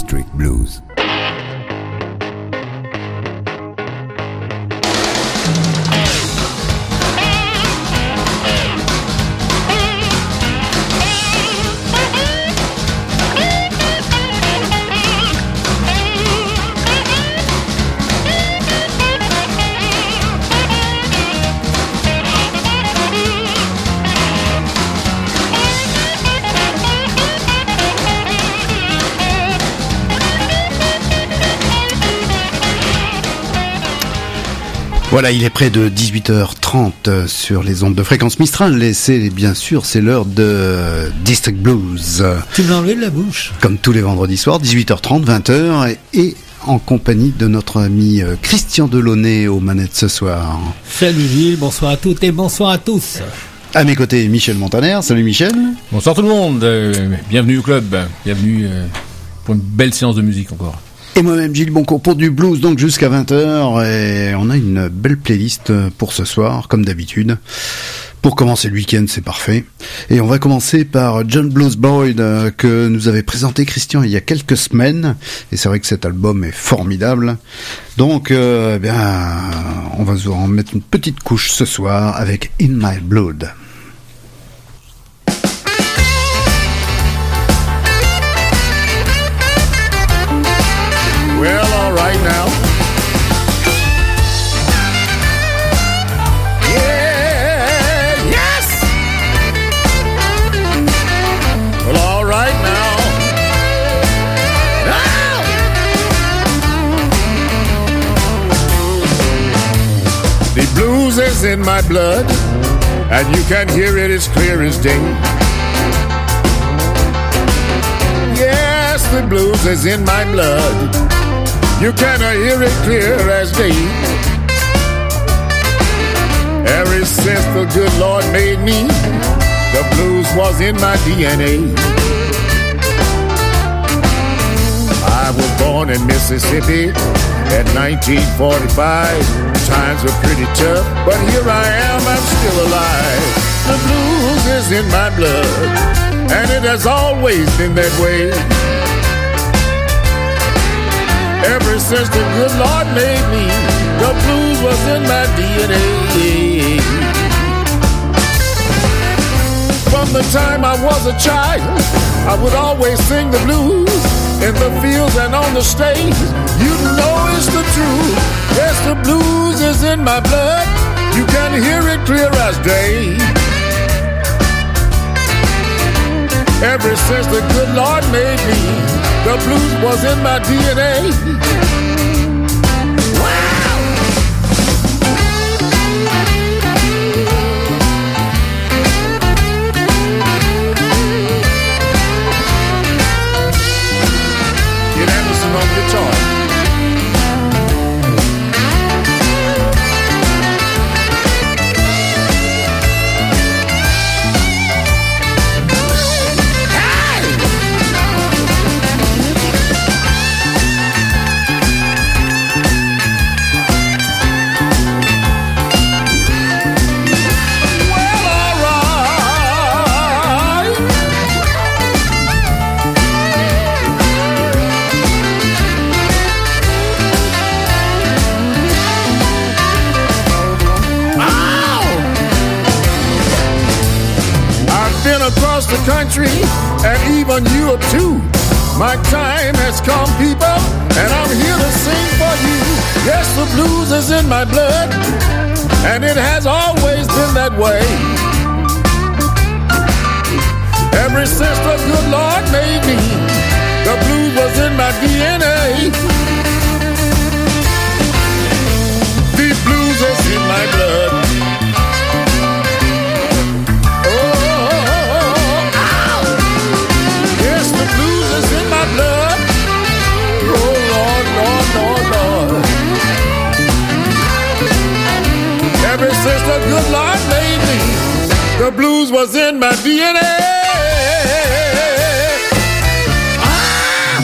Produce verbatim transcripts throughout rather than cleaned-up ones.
District Blues. Voilà, il est près de dix-huit heures trente sur les ondes de Fréquence Mistral et c'est bien sûr, c'est l'heure de District Blues. Tu m'as enlevé de la bouche. Comme tous les vendredis soirs, dix-huit heures trente, vingt heures et, et en compagnie de notre ami Christian Delaunay aux manettes ce soir. Salut Gilles, bonsoir à toutes et bonsoir à tous. À mes côtés, Michel Montaner. Salut Michel. Bonsoir tout le monde, euh, bienvenue au club, bienvenue euh, pour une belle séance de musique encore. Et moi-même Gilles Boncourt pour du blues donc jusqu'à vingt heures et on a une belle playlist pour ce soir comme d'habitude. Pour commencer le week-end c'est parfait. Et on va commencer par John Blues Boyd que nous avait présenté Christian il y a quelques semaines et c'est vrai que cet album est formidable. Donc euh, eh bien on va en mettre une petite couche ce soir avec In My Blood. Well, all right now. Yeah, yes. Well, all right now. Now. The blues is in my blood, and you can hear it as clear as day. Yes, the blues is in my blood. You cannot hear it clear as day. Ever since the good Lord made me, the blues was in my D N A. I was born in Mississippi in nineteen forty-five. Times were pretty tough, but here I am, I'm still alive. The blues is in my blood, and it has always been that way. Ever since the good Lord made me, the blues was in my D N A. From the time I was a child, I would always sing the blues in the fields and on the stage. You know it's the truth. Yes, the blues is in my blood. You can hear it clear as day. Ever since the good Lord made me, the blues was in my D N A. Get Anderson on guitar. Across the country, and even Europe too. My time has come, people, and I'm here to sing for you. Yes, the blues is in my blood, and it has always been that way. Ever since the good Lord made me, the blues was in my D N A. The blues is in my blood. Blood. Oh Lord, Lord, Lord, Lord. Ever since the good Lord made me, the blues was in my D N A. Ah!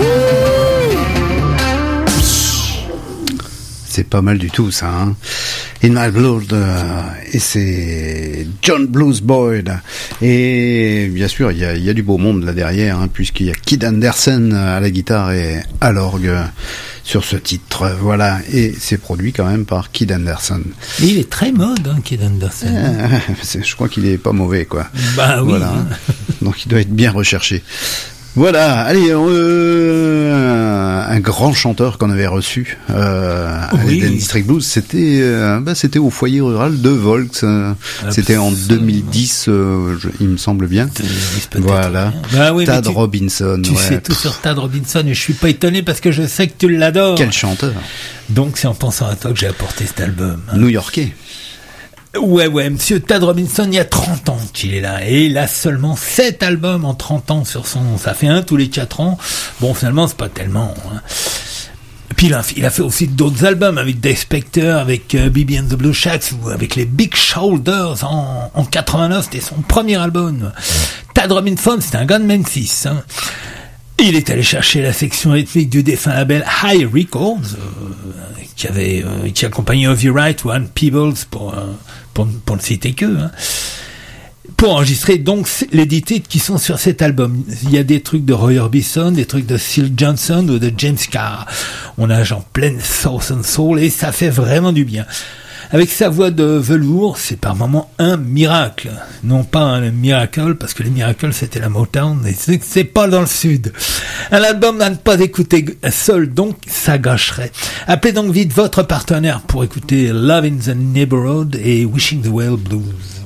C'est pas mal du tout ça, hein. In My Blood, euh, et c'est John Blues Boyd. Et bien sûr, il y a, y a du beau monde là derrière, hein, puisqu'il y a Kid Anderson à la guitare et à l'orgue sur ce titre. Voilà, et c'est produit quand même par Kid Anderson. Et il est très mode, hein, Kid Anderson. Euh, je crois qu'il est pas mauvais, quoi. Bah oui. Voilà, hein. Donc il doit être bien recherché. Voilà, allez, euh, un grand chanteur qu'on avait reçu euh, à oui. l'Eden District Blues, c'était, euh, bah, c'était au foyer rural de Volx. Euh, c'était en deux mille dix, euh, je, il me semble bien. Voilà, bah oui, Tad tu, Robinson. Tu ouais. sais tout sur Tad Robinson et je suis pas étonné parce que je sais que tu l'adores. Quel chanteur. Donc c'est en pensant à toi que j'ai apporté cet album. Hein. New-Yorkais. Ouais, ouais, monsieur Tad Robinson, il y a trente ans qu'il est là, et il a seulement sept albums en trente ans sur son, ça fait un tous les quatre ans. Bon, finalement, c'est pas tellement, hein. Puis il a, il a fait aussi d'autres albums avec Dave Specter, avec euh, B B and the Blue Shacks, ou avec les Big Shoulders en, en quatre-vingt-neuf, c'était son premier album. Tad Robinson, c'était un gars de Memphis, hein. Il est allé chercher la section rythmique du défunt label High Records, euh, qui avait, euh, qui accompagnait Ovie Wright ou Ann Peebles pour, euh, pour, pour ne citer que, hein, pour enregistrer donc les dix titres qui sont sur cet album. Il y a des trucs de Roy Orbison, des trucs de Syl Johnson ou de James Carr. On nage en pleine Southern Soul et ça fait vraiment du bien. Avec sa voix de velours, c'est par moments un miracle. Non pas un miracle, parce que les miracles c'était la Motown, et c'est, c'est pas dans le sud. Un album à ne pas écouter seul, donc ça gâcherait. Appelez donc vite votre partenaire pour écouter Love in the Neighborhood et Wishing the Well Blues.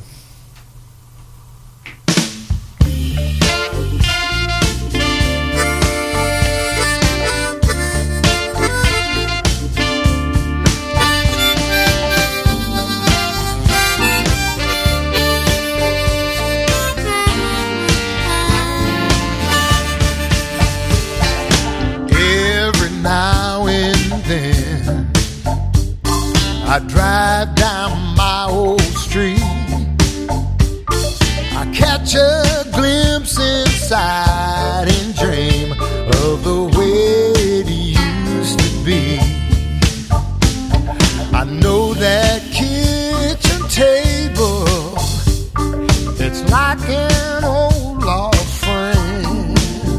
I drive down my old street, I catch a glimpse inside and dream of the way it used to be. I know that kitchen table, it's like an old lost friend.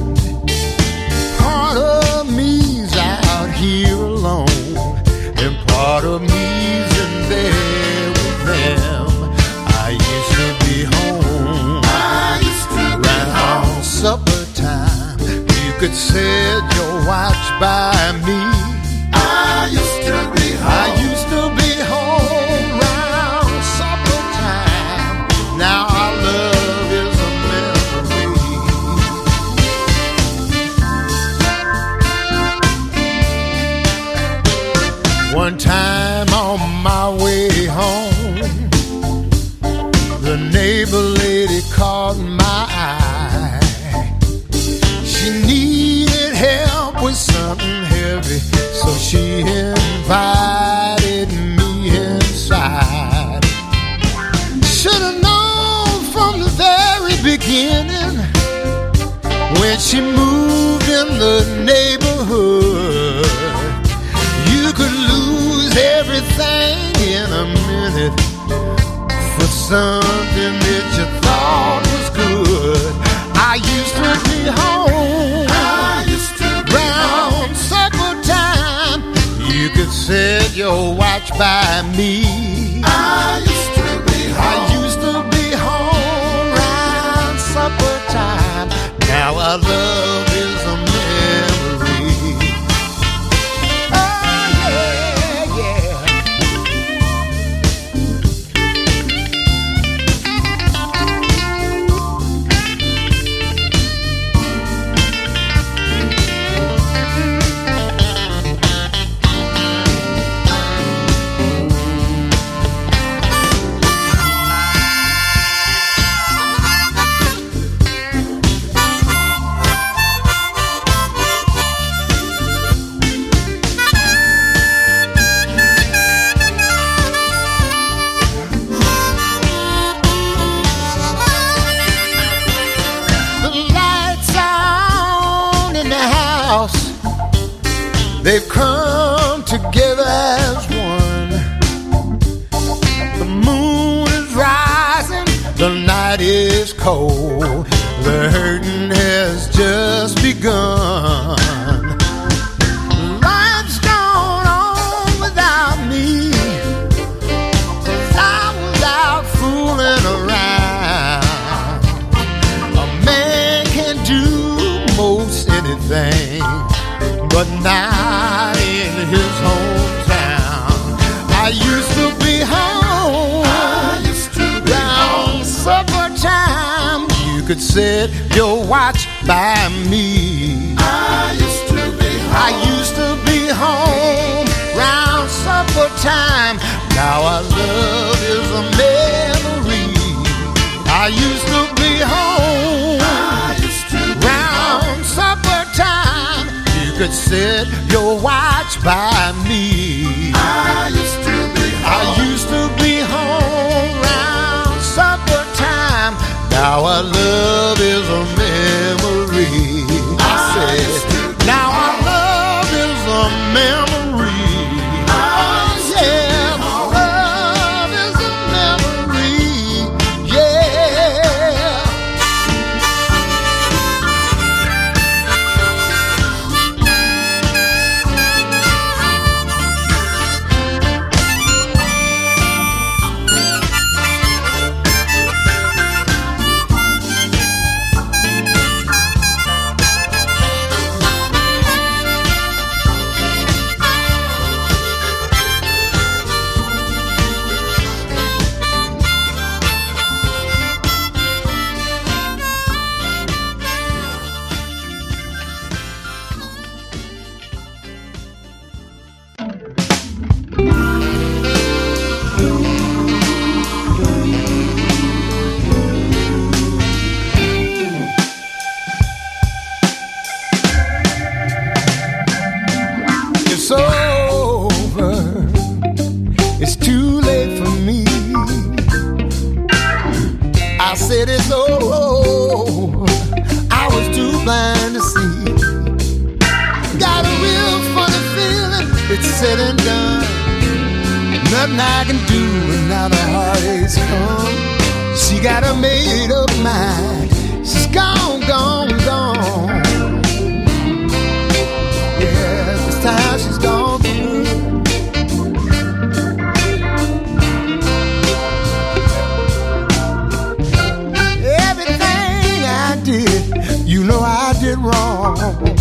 Part of me's out here alone, and part of me there with them. I used to be home. I used to be home. Around supper time, you could set your watch by me. I used to be home. I used to be home around supper time. Now our love is a memory. One time on my way home, the neighbor lady caught my eye. She needed help with something heavy, so she invited me inside. Should've known from the very beginning, when she moved in the neighborhood, you could lose everything in a minute for something that you thought was good. I used to be home. I used to be round home. Supper time, you could set your watch by me. I used to be home. I used to be home round supper time. Now our love is a memory. They've come together as one. night is cold, the hurting has just begun. Life's gone on without me, 'cause I was out fooling around. A man can do most anything, but not in his hometown. I used to be home, I used to be round supper time. You could set your watch by me. I used to be home, I used to be home round supper time. Now our love is a memory. I used to be home, I used to be round home. Supper time. You could set your watch by me. I used to be home, I used to be home round supper time. Now our love is a memory. I said, now our love is a memory. Oh yeah, our love is a memory. Yeah. It's over, it's too late for me. I said it's over, I was too blind to see. Got a real funny feeling, it's said and done. Nothing I can do, and now the heartaches come. She got a made up mind, she's gone, gone, gone. Yeah, this time she's gone through. Everything I did, you know I did wrong.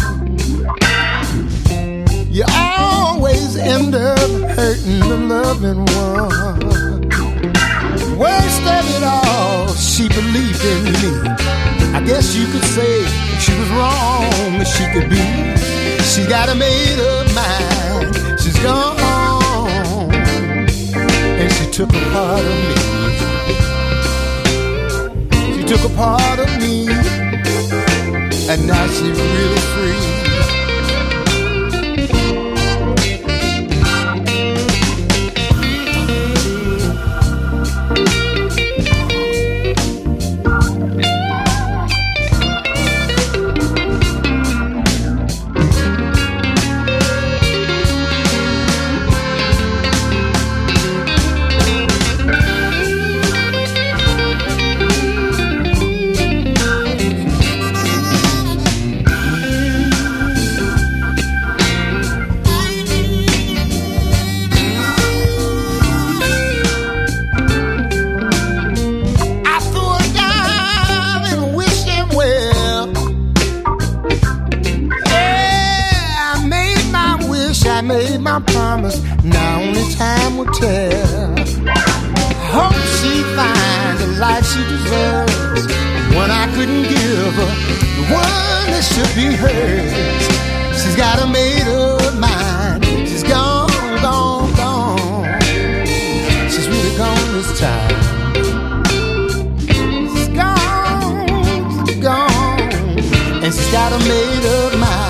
You always end up hurting the loving one. Worst of it all, she believed in me. I guess you could say she was wrong as she could be. She got a made up mind, she's gone, and she took a part of me. She took a part of me, and now she's really free. Made my promise, now only time will tell. Hope she finds the life she deserves, one I couldn't give her, the one that should be hers. She's got a made up mind, she's gone, gone, gone. She's really gone this time. She's gone, she's gone, and she's got a made up mind.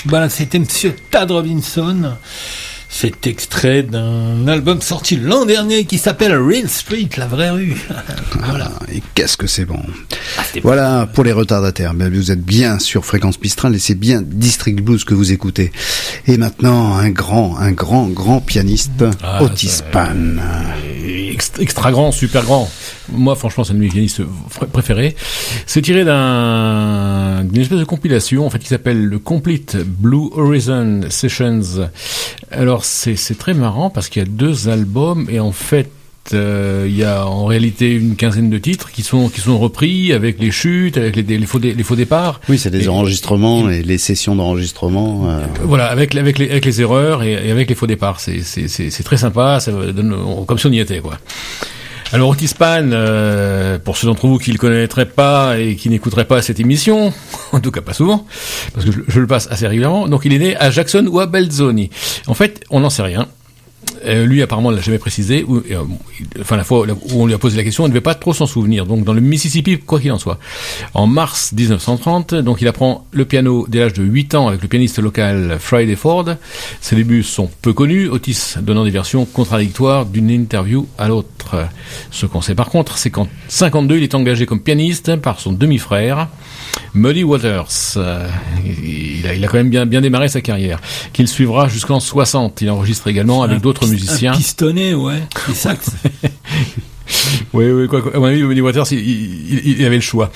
Voilà, c'était Monsieur Tad Robinson. C'est extrait d'un album sorti l'an dernier qui s'appelle Real Street, la vraie rue. Voilà. Ah, et qu'est-ce que c'est bon. Ah, voilà, pour les retardataires. Ben, vous êtes bien sur Fréquence Mistral et c'est bien District Blues que vous écoutez. Et maintenant, un grand, un grand, grand pianiste, ah, Otis ça, Spann. Extra, extra grand, super grand. Moi, franchement, c'est un de mes pianistes préférés. C'est tiré d'un, d'une espèce de compilation, en fait, qui s'appelle le Complete Blue Horizon Sessions. Alors, c'est, c'est très marrant parce qu'il y a deux albums et en fait, euh, il y a en réalité une quinzaine de titres qui sont qui sont repris avec les chutes, avec les, les faux dé, les faux départs. Oui, c'est des et, enregistrements et les sessions d'enregistrement. Euh... Voilà, avec avec les avec les erreurs et, et avec les faux départs. C'est c'est c'est, c'est très sympa. Ça donne comme si on y était, quoi. Alors Otis Spann, euh, pour ceux d'entre vous qui le connaîtraient pas et qui n'écouteraient pas cette émission, en tout cas pas souvent, parce que je, je le passe assez régulièrement, donc il est né à Jackson ou à Belzoni. En fait, on n'en sait rien. Euh, lui, apparemment, ne l'a jamais précisé. Ou, euh, enfin, la fois où on lui a posé la question, il ne devait pas trop s'en souvenir. Donc, dans le Mississippi, quoi qu'il en soit. En mars dix-neuf cent trente, donc il apprend le piano dès l'âge de huit ans avec le pianiste local Friday Ford. Ses débuts sont peu connus, Otis donnant des versions contradictoires d'une interview à l'autre. Ce qu'on sait par contre, c'est qu'en cinquante-deux, il est engagé comme pianiste par son demi-frère, Muddy Waters. Euh, il, a, il a quand même bien, bien démarré sa carrière, qu'il suivra jusqu'en soixante. Il enregistre également avec d'autres musiciens. Un pistonné, ouais. C'est ça que c'est. oui, oui, quoi, quoi. À mon avis, Muddy Waters, il, il, il avait le choix.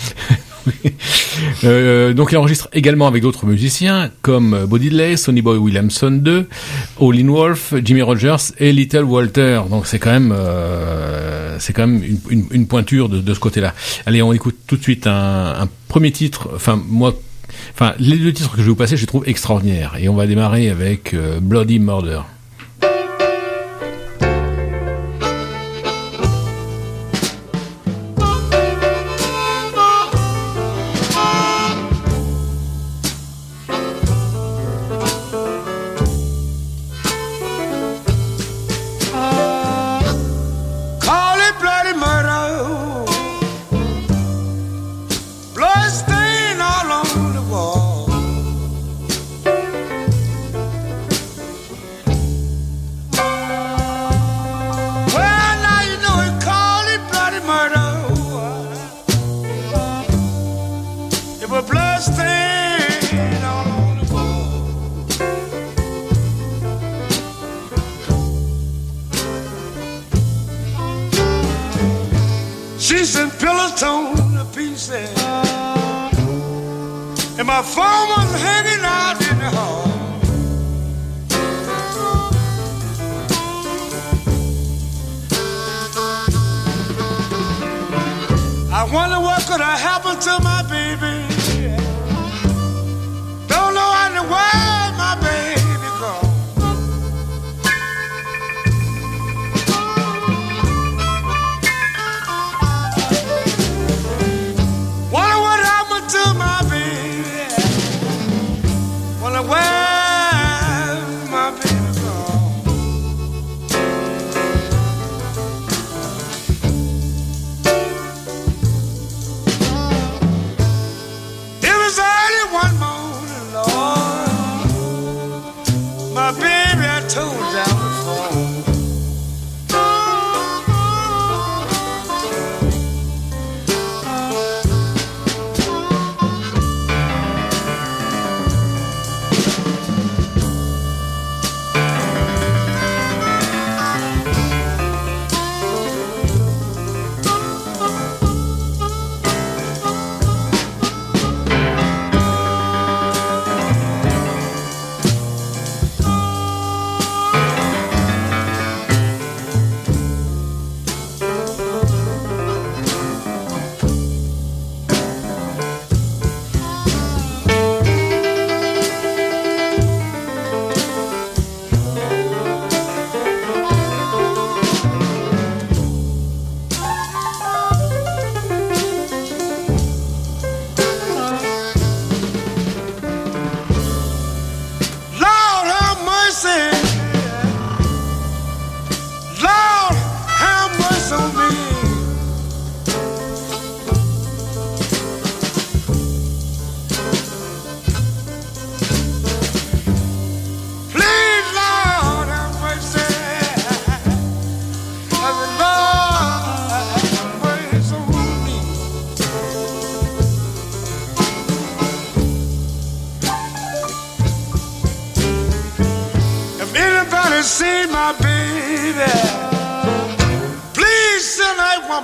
euh, donc il enregistre également avec d'autres musiciens comme Bo Diddley, Sonny Boy Williamson deux, Howlin' Wolf, Jimmy Rogers et Little Walter. Donc c'est quand même euh, c'est quand même une, une, une pointure de, de ce côté-là. Allez, on écoute tout de suite un, un premier titre. Enfin moi, enfin les deux titres que je vais vous passer, je les trouve extraordinaires. Et on va démarrer avec euh, Bloody Murder. She's in pillows torn to pieces, and my phone was hanging out in the hall. I wonder what could have happened to my baby. Don't know how to where my baby gone. Wonder what happened to my baby. Wonder where my baby gone. It was early one morning, Lord.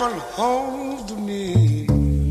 coming home to me.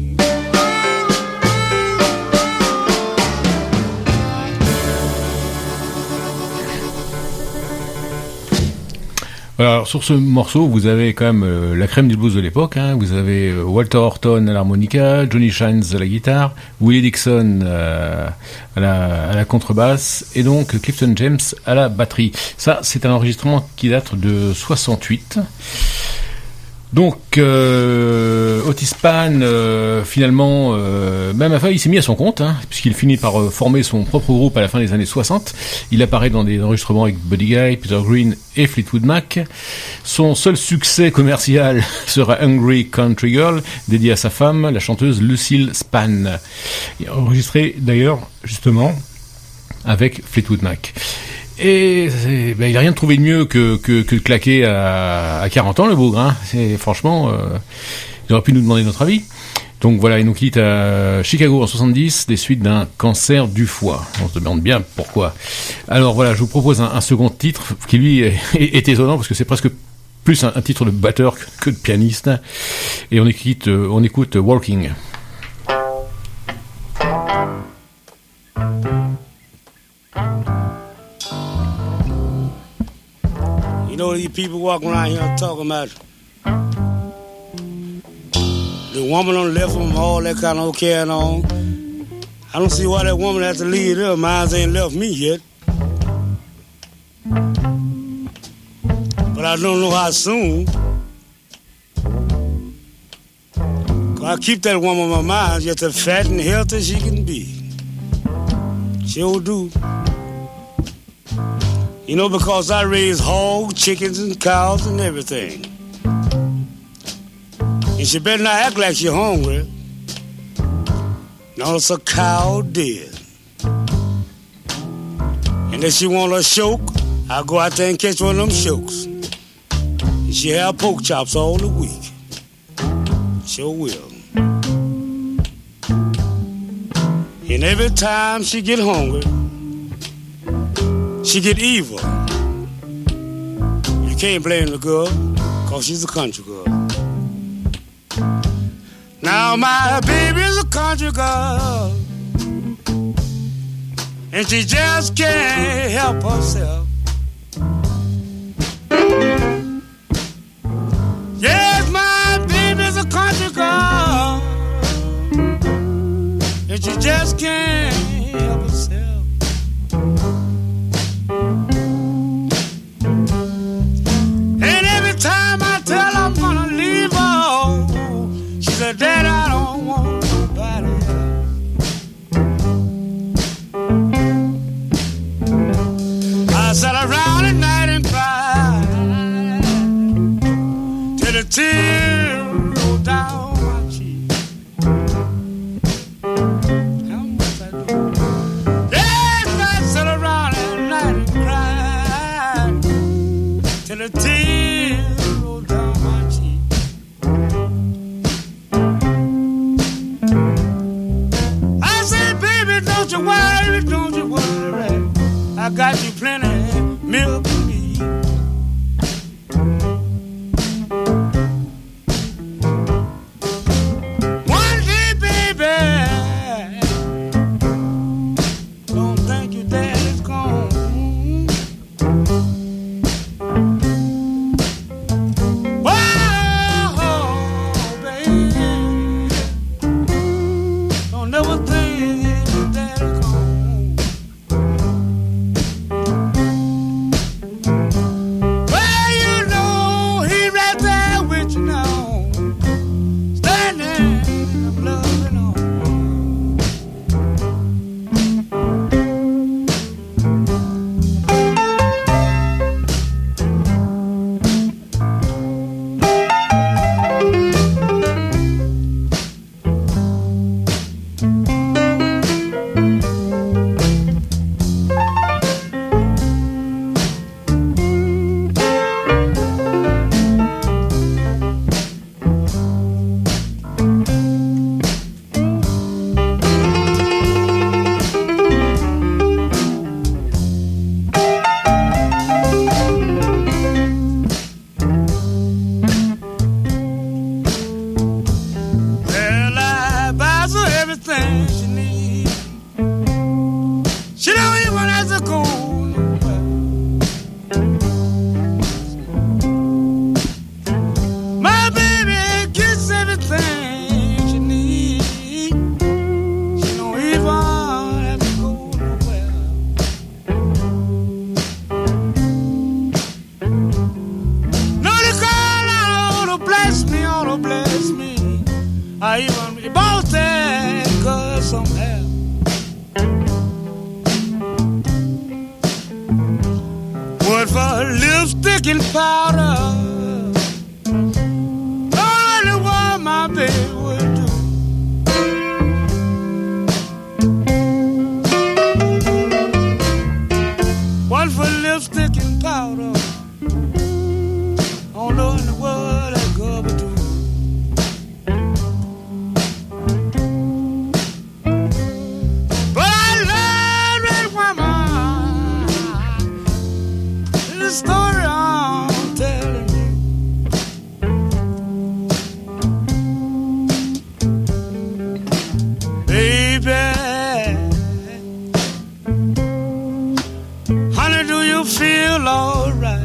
Alors sur ce morceau, vous avez quand même euh, la crème du blues de l'époque. Hein. Vous avez euh, Walter Horton à l'harmonica, Johnny Shines à la guitare, Willie Dixon euh, à, la, à la contrebasse et donc Clifton James à la batterie. Ça, c'est un enregistrement qui date de soixante-huit. Donc euh, Otis Spann euh, finalement euh, même enfin, il s'est mis à son compte hein, puisqu'il finit par euh, former son propre groupe à la fin des années soixante. Il apparaît dans des enregistrements avec Buddy Guy, Peter Green et Fleetwood Mac. Son seul succès commercial sera Hungry Country Girl, dédié à sa femme, la chanteuse Lucille Spann, enregistré d'ailleurs justement avec Fleetwood Mac. Et ben, il n'a rien trouvé de mieux que, que, que de claquer à, à quarante ans, le bougre. Hein. C'est, franchement, euh, il aurait pu nous demander notre avis. Donc voilà, il nous quitte à Chicago en soixante-dix, des suites d'un cancer du foie. On se demande bien pourquoi. Alors voilà, je vous propose un, un second titre qui lui est, est, est étonnant parce que c'est presque plus un, un titre de batteur que, que de pianiste. Et on écoute, on écoute Walking. You know, these people walking around here talking about the woman on the left of them, all that kind of carrying on. I don't see why that woman has to leave there. Mine ain't left me yet. But I don't know how soon. I keep that woman on my mind just as fat and healthy as she can be. Sure do. You know, because I raise hogs, chickens, and cows and everything. And she better not act like she's hungry. No, it's a cow dead. And if she want a choke, I'll go out there and catch one of them chokes. And she have pork chops all the week. Sure will. And every time she get hungry, she get evil. You can't blame the girl, cause she's a country girl. Now my baby's a country girl, and she just can't help herself. Yes, my baby's a country girl, and she just can't help herself. Dad, I don't want nobody else. I sat around at night and cried till the tears rolled down my cheek. How much I do? Yes, I sat around at night and cried till the tears rolled down my cheek. Don't you worry, don't you worry, I got you plenty milk for me. One day, baby, don't think your dad is gone. Whoa, baby, don't never think. bought that girl somewhere. What for lipstick and powder? Only what my baby would do. What for lipstick and powder? Don't know in the world that girl would do. But I love that woman. The story I'm telling you, baby. Honey, do you feel alright?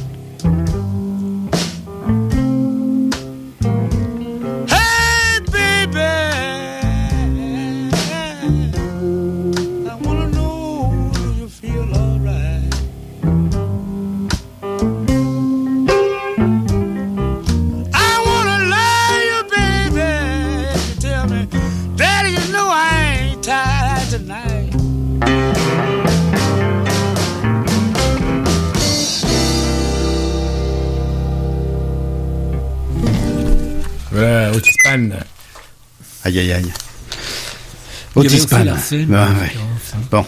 Hey, baby, I wanna know, do you feel alright? I wanna love you, baby. You tell me, Daddy, you know I ain't tired tonight. Voilà, Otis Spann. Aïe aïe aïe. Il y avait Otis aussi Spann. Larsen, Bah, en ouais. l'occurrence. Bon.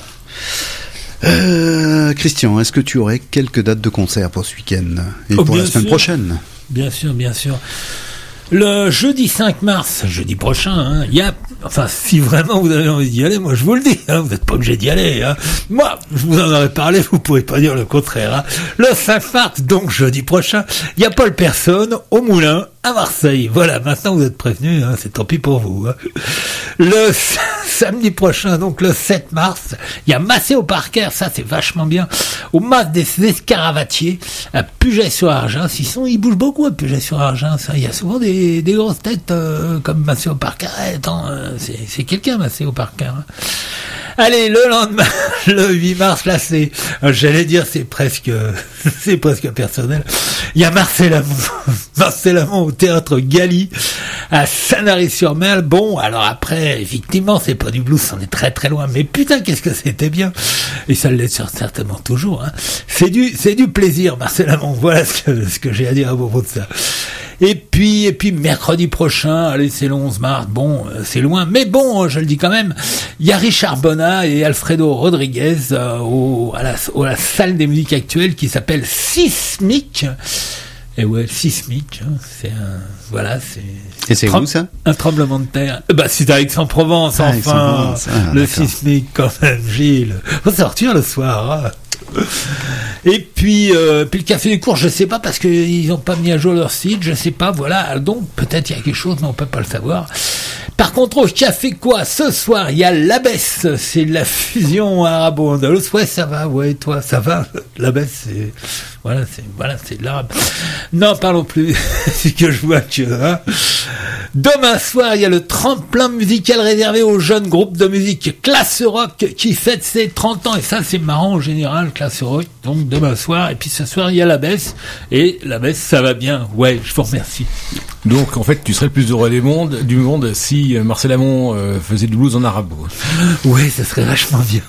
Euh, Christian, est-ce que tu aurais quelques dates de concert pour ce week-end et Oh, pour la bien semaine sûr. prochaine? Bien sûr, bien sûr. Le jeudi cinq mars, jeudi prochain, hein, il y a, enfin, si vraiment vous avez envie d'y aller, moi je vous le dis, hein, vous n'êtes pas obligé d'y aller. Hein. Moi, je vous en aurais parlé, vous pouvez pas dire le contraire. Hein. Le cinq mars, donc jeudi prochain, il y a Paul Personne au Moulin à Marseille. Voilà, maintenant vous êtes prévenus, hein, c'est tant pis pour vous. Hein. Le s- samedi prochain, donc le sept mars, il y a Maceo Parker, ça c'est vachement bien, au Mas des Escaravatiers, à Puget-sur-Argent. Ils sont, ils bougent beaucoup à Puget-sur-Argent, ça. Il y a souvent des, des grosses têtes euh, comme Maceo Parker. Eh, attends, euh, c'est, c'est quelqu'un, Maceo Parker. Hein. Allez, le lendemain, le huit mars, là, c'est, euh, j'allais dire, c'est presque, c'est presque personnel. Il y a Marcel Amont, Marcel Amont au théâtre Gali, à Sanary-sur-Mer. Bon, alors après, effectivement, c'est pas du blues, c'en est très très loin, mais putain, qu'est-ce que c'était bien. Et ça l'est certainement toujours, hein. C'est du, c'est du plaisir, Marcel Amont. Voilà ce que, ce que j'ai à dire à propos de ça. Et puis, et puis, mercredi prochain, allez, c'est le onze mars, bon, euh, c'est loin, mais bon, je le dis quand même, il y a Richard Bonnat et Alfredo Rodriguez euh, au, à, la, au- à la salle des musiques actuelles qui s'appelle Sismic. Et ouais, Sismic, hein, c'est un, voilà, c'est... Et c'est trem- où ça? Un tremblement de terre. Euh, Bah, c'est à Aix-en-Provence, Ah, enfin. Aix-en-Provence. Ah, le d'accord. Sismic, quand même, Gilles. Faut sortir le soir, hein. Et puis, euh, puis le Café des Cours, je sais pas parce qu'ils ont pas mis à jour leur site, je sais pas, voilà. Donc peut-être il y a quelque chose, mais on peut pas le savoir. Par contre, au Café quoi, ce soir, il y a l'Abbesse, c'est la fusion arabo-andalouse. Ouais, ça va, ouais, toi, ça va. L'Abbesse, c'est, voilà, c'est, voilà, c'est de l'arabe. Non, parlons plus. C'est que je vois que, hein. Demain soir, il y a le tremplin musical réservé aux jeunes groupes de musique Classe Rock qui fête ses trente ans. Et ça, c'est marrant en général, Classe Rock. Donc, demain soir. Et puis, ce soir, il y a la baisse. Et la baisse, ça va bien. Ouais, je vous remercie. Donc, en fait, tu serais le plus heureux des mondes, du monde si euh, Marcel Amont euh, faisait du blues en arabe. Ouais, ça serait vachement bien.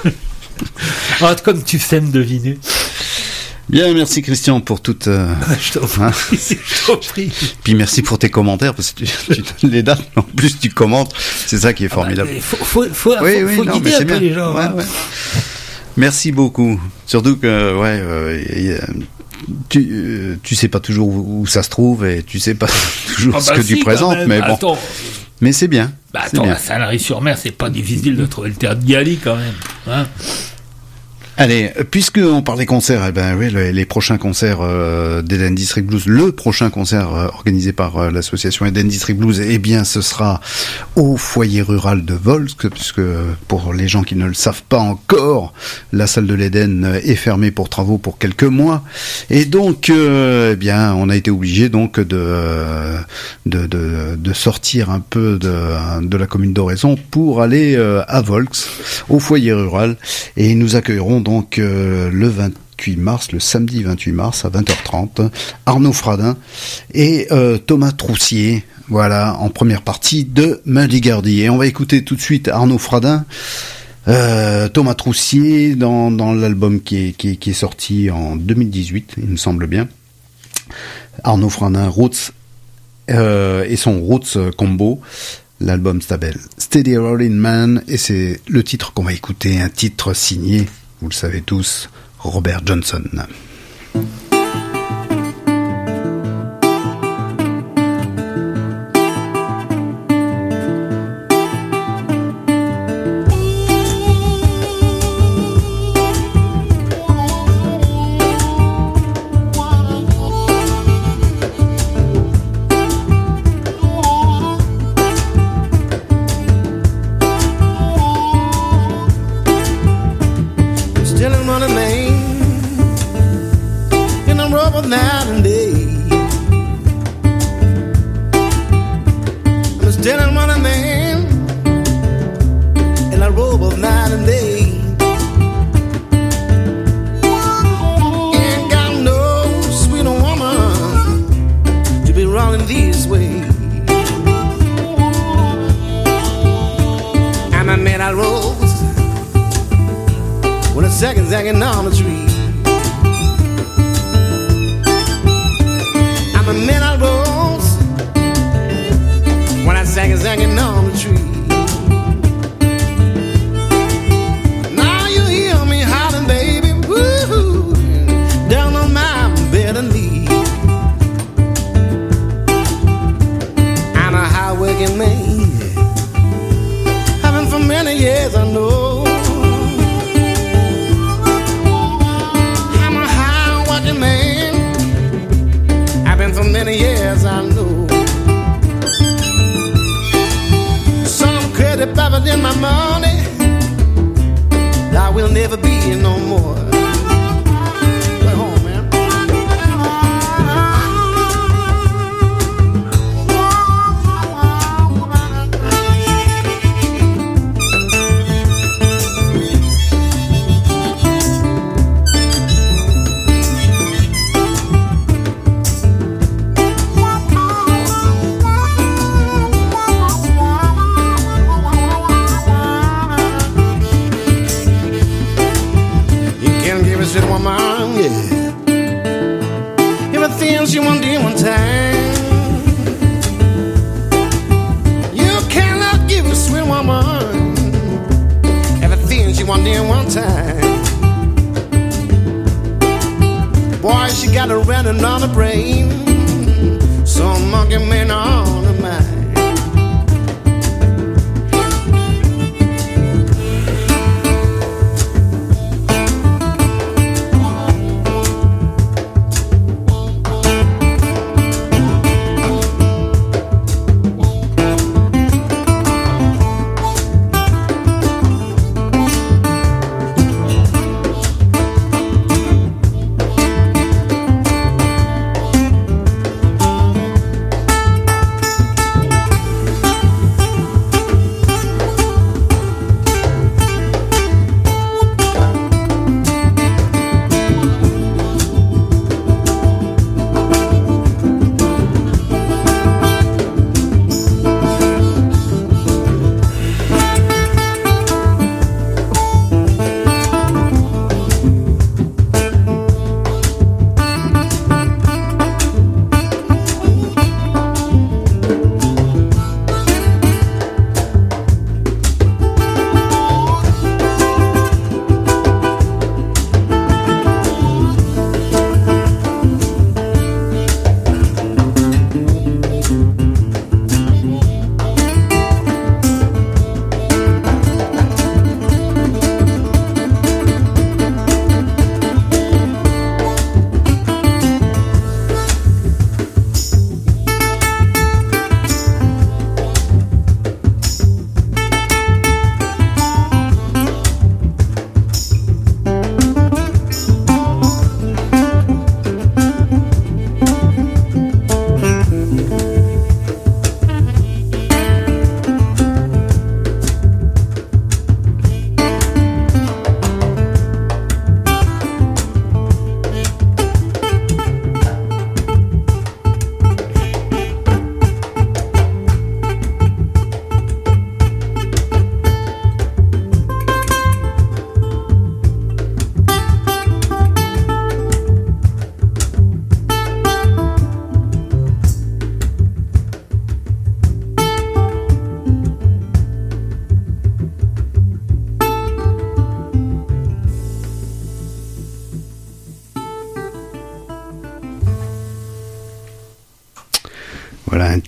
Oh, comme tu sais me deviner. Bien, merci Christian pour toutes. Euh... Je t'en prie. Je t'en prie. Puis merci pour tes commentaires parce que tu, tu donnes les dates, mais en plus tu commentes. C'est ça qui est formidable. Il faut, faut, faut, oui, faut, oui, faut non, guider mais un c'est peu bien. les gens. Ouais, Hein. ouais. Merci beaucoup. Surtout que ouais, euh, y a- tu euh, tu sais pas toujours où, où ça se trouve et tu sais pas toujours Ah ce bah que si, tu quand présentes, même. mais bon. Attends, Mais c'est bien. bah c'est attends, bien. à Sanary-sur-Mer, c'est pas difficile de trouver le théâtre Gali quand même. Hein. Allez, puisque on parle des concerts, eh ben oui, les, les prochains concerts euh, d'Eden District Blues, le prochain concert euh, organisé par euh, l'association Eden District Blues, eh bien, ce sera au foyer rural de Volsque, puisque pour les gens qui ne le savent pas encore, la salle de l'Eden est fermée pour travaux pour quelques mois, et donc, euh, eh bien, on a été obligé donc de, euh, de de de sortir un peu de de la commune d'Oraison pour aller euh, à Volx, au foyer rural, et nous accueillerons donc euh, le vingt vingt-huit mars, le samedi vingt-huit mars à vingt heures trente. Arnaud Fradin et euh, Thomas Troussier, voilà, en première partie de Muddy-Gurdy. Et on va écouter tout de suite Arnaud Fradin, euh, Thomas Troussier dans, dans l'album qui est, qui, est, qui est sorti en deux mille dix-huit, il me semble bien. Arnaud Fradin, Roots euh, et son Roots Combo. L'album s'appelle Steady Rolling Man et c'est le titre qu'on va écouter, un titre signé, vous le savez tous, Robert Johnson.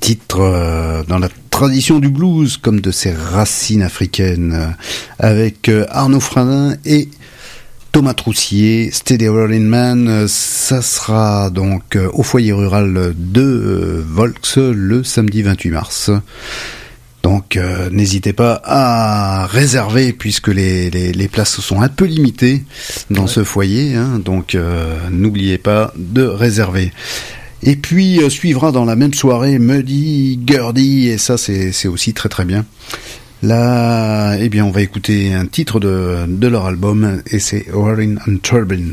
titre euh, dans la tradition du blues, comme de ses racines africaines, euh, avec euh, Arnaud Fradin et Thomas Troussier. Steady Rolling Man, euh, ça sera donc euh, au foyer rural de euh, Volx le samedi vingt-huit mars. Donc euh, n'hésitez pas à réserver, puisque les, les, les places sont un peu limitées dans ouais. ce foyer, hein, donc euh, n'oubliez pas de réserver. Et puis euh, suivra dans la même soirée Muddy Gurdy, et ça c'est, c'est aussi très très bien. Là, eh bien on va écouter un titre de, de leur album, et c'est Roaring and Turbine.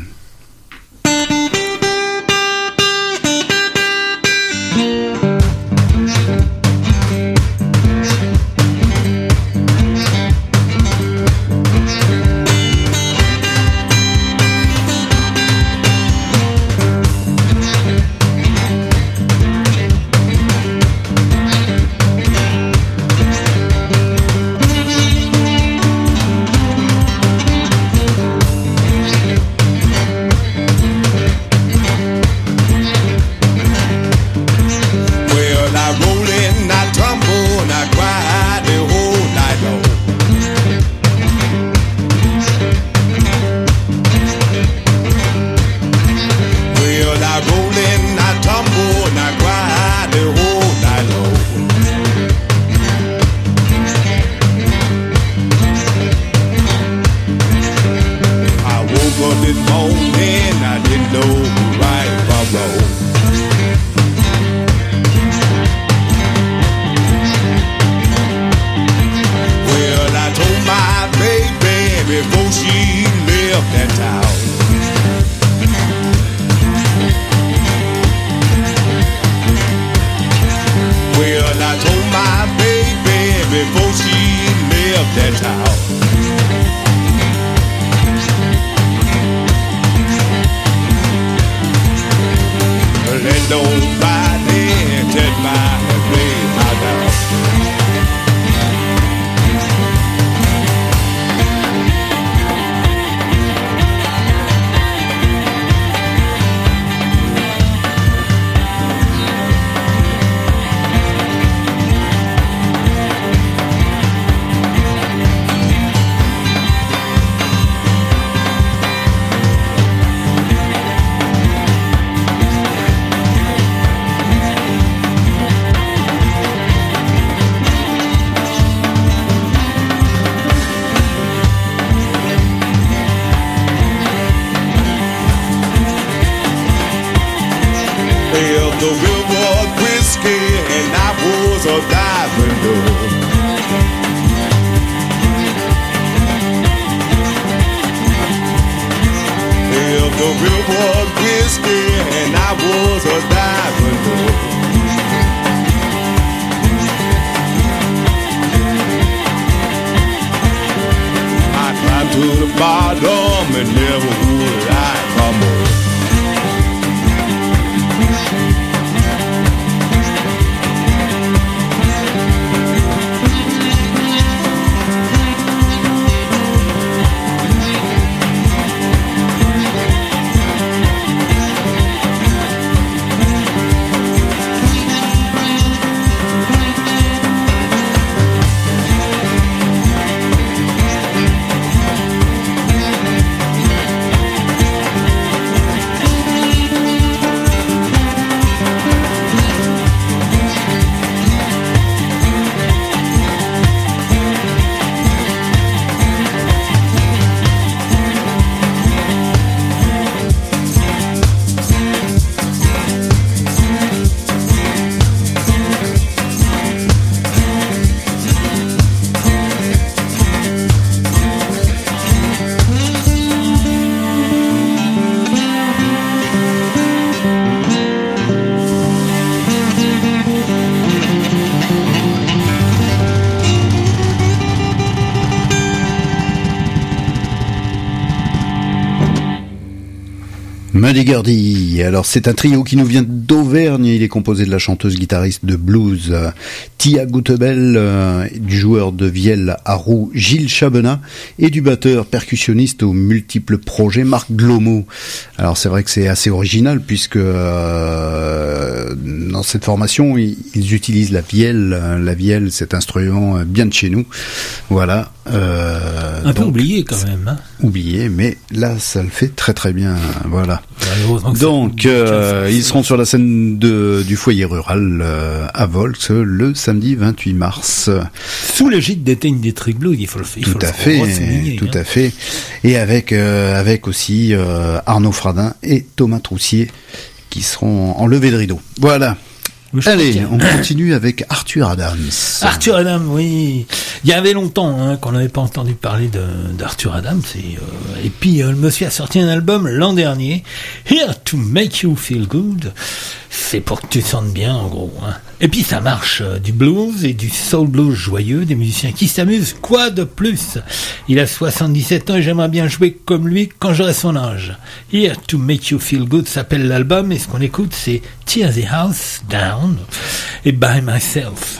Muddy Gurdy. Alors c'est un trio qui nous vient d'Auvergne. Il est composé de la chanteuse guitariste de blues euh, Tia Gutebel, euh, du joueur de vielle à roue Gilles Chabenat et du batteur percussionniste aux multiples projets Marc Glomo. Alors c'est vrai que c'est assez original puisque euh, dans cette formation ils, ils utilisent la vielle, la vielle, cet instrument bien de chez nous. Voilà. Euh, un peu donc, oublié quand même. Hein. Oublié, mais là ça le fait très très bien. Voilà. Ouais, donc euh, ils seront sur la scène de, du foyer rural euh, à Volx le samedi vingt-huit mars. Sous le gîte des Electric Blues, il faut le faire. Tout à fait, tout à fait. Et avec euh, avec aussi euh, Arnaud Fradin et Thomas Troussier qui seront en levée de rideau. Voilà. Allez, on continue avec Arthur Adams. Arthur Adams, oui. Il y avait longtemps hein, qu'on n'avait pas entendu parler de, d'Arthur Adams. Et, euh, et puis, euh, le monsieur a sorti un album l'an dernier, Here to Make You Feel Good. C'est pour que tu te sentes bien, en gros. Hein. Et puis, ça marche. Euh, du blues et du soul blues joyeux, des musiciens qui s'amusent. Quoi de plus? Il a soixante-dix-sept ans et j'aimerais bien jouer comme lui quand j'aurai son âge. Here to Make You Feel Good s'appelle l'album et ce qu'on écoute, c'est Tear the House Down et By Myself.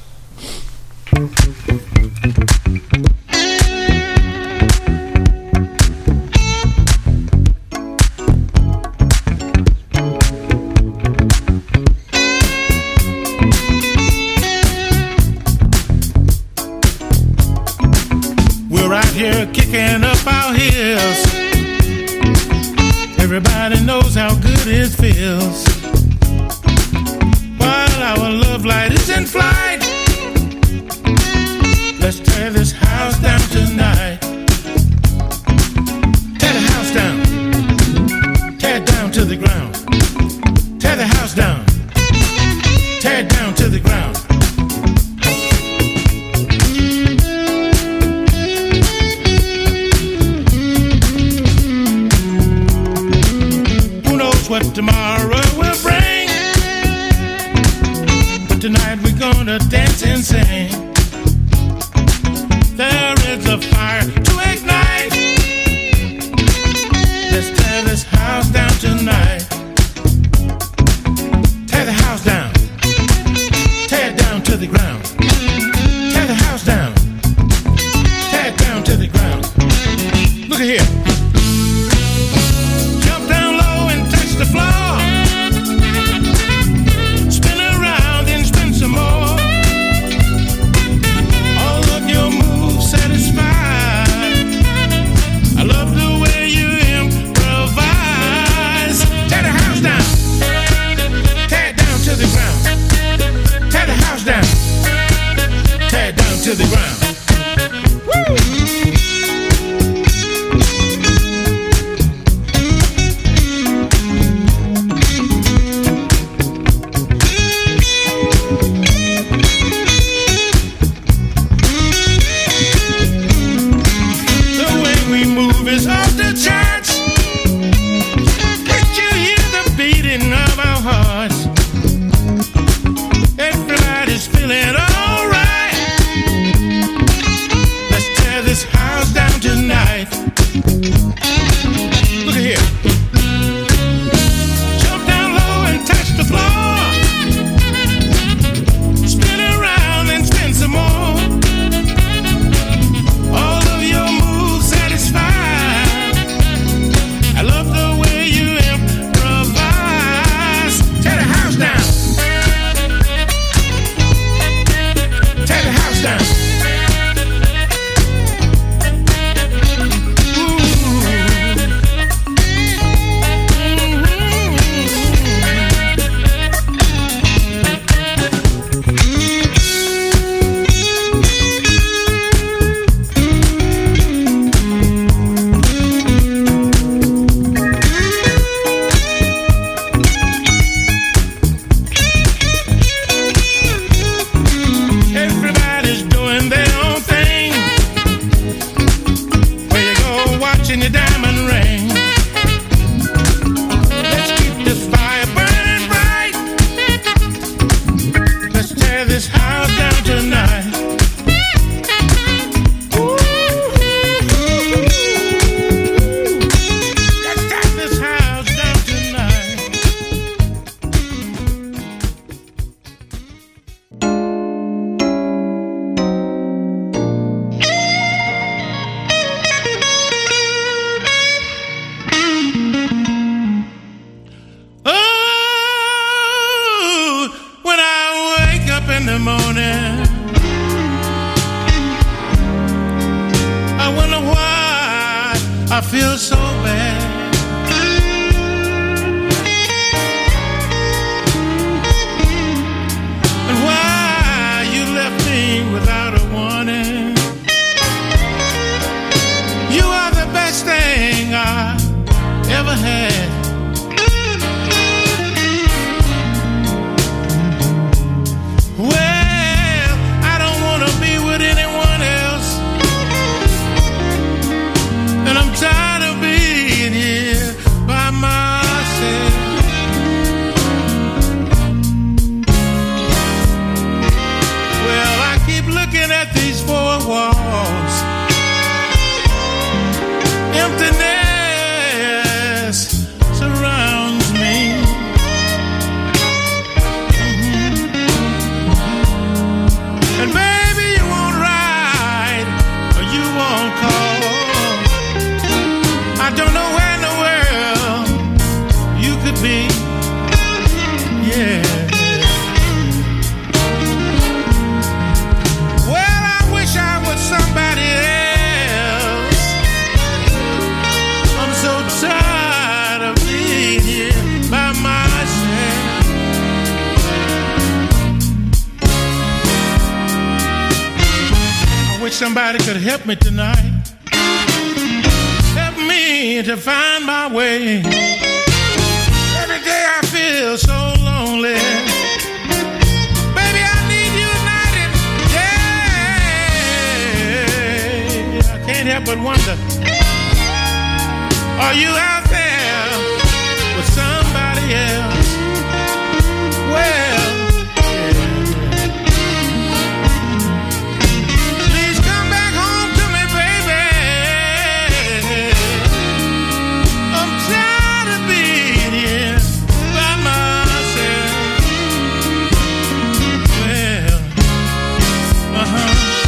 We're out here kicking up our heels. Everybody knows how good it feels. While our love light is in flight, let's tear this house down tonight. Tear the house down. Tear it down to the ground. Tear the house down. Tear it down to the ground. Who knows what tomorrow will bring? But tonight we're gonna dance and sing. There is a fire to ignite. Let's tear this house down tonight. Tear the house down. Tear it down to the ground. Tear the house down. Tear it down to the ground. Look at here. Jump down low and touch the floor. Spin around and spin some more. All of your moves satisfied. I love the way you improvise. Tear the house down. Tear it down to the ground. Tear the house down. Tear it down to the ground. Woo! The way we move is off the charts. Can't you hear the beating of our hearts? Everybody's feeling alright. Let's tear this house feel so bad. And why you left me without a warning. You are the best thing I ever had. Well, I don't want to be with anyone else, and I'm tired of being here by myself. Well, I keep looking at these four walls. Emptiness surrounds me. Mm-hmm. And baby, you won't ride or you won't call. I don't know where in the world you could be. Yeah. Well, I wish I was somebody else. I'm so tired of being here by myself. I wish somebody could help me tonight. Help me to find my way. Every day I feel so lonely. Baby, I need you tonight. And yeah, I can't help but wonder, are you out there with somebody else? Well, yeah. Please come back home to me, baby. I'm tired of being here by myself. Well, uh-huh.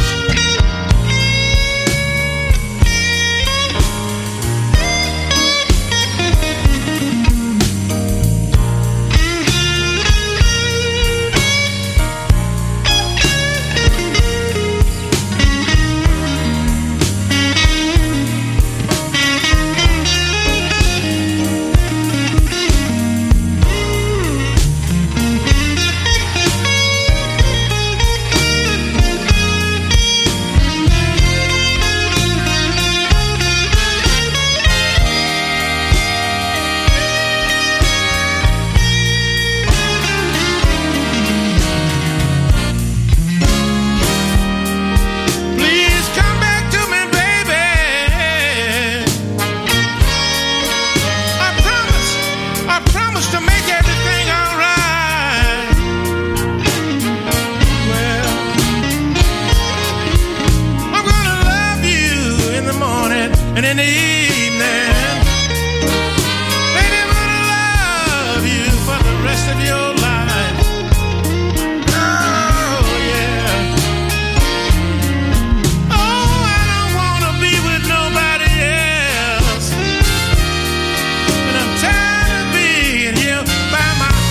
Please come back to me, baby. I promise, I promise to make everything all right. Well, I'm gonna love you in the morning and in the evening. Baby, I'm gonna love you for the rest of your life. Oh, yeah. Oh, I don't wanna be with nobody else, and I'm tired of being here by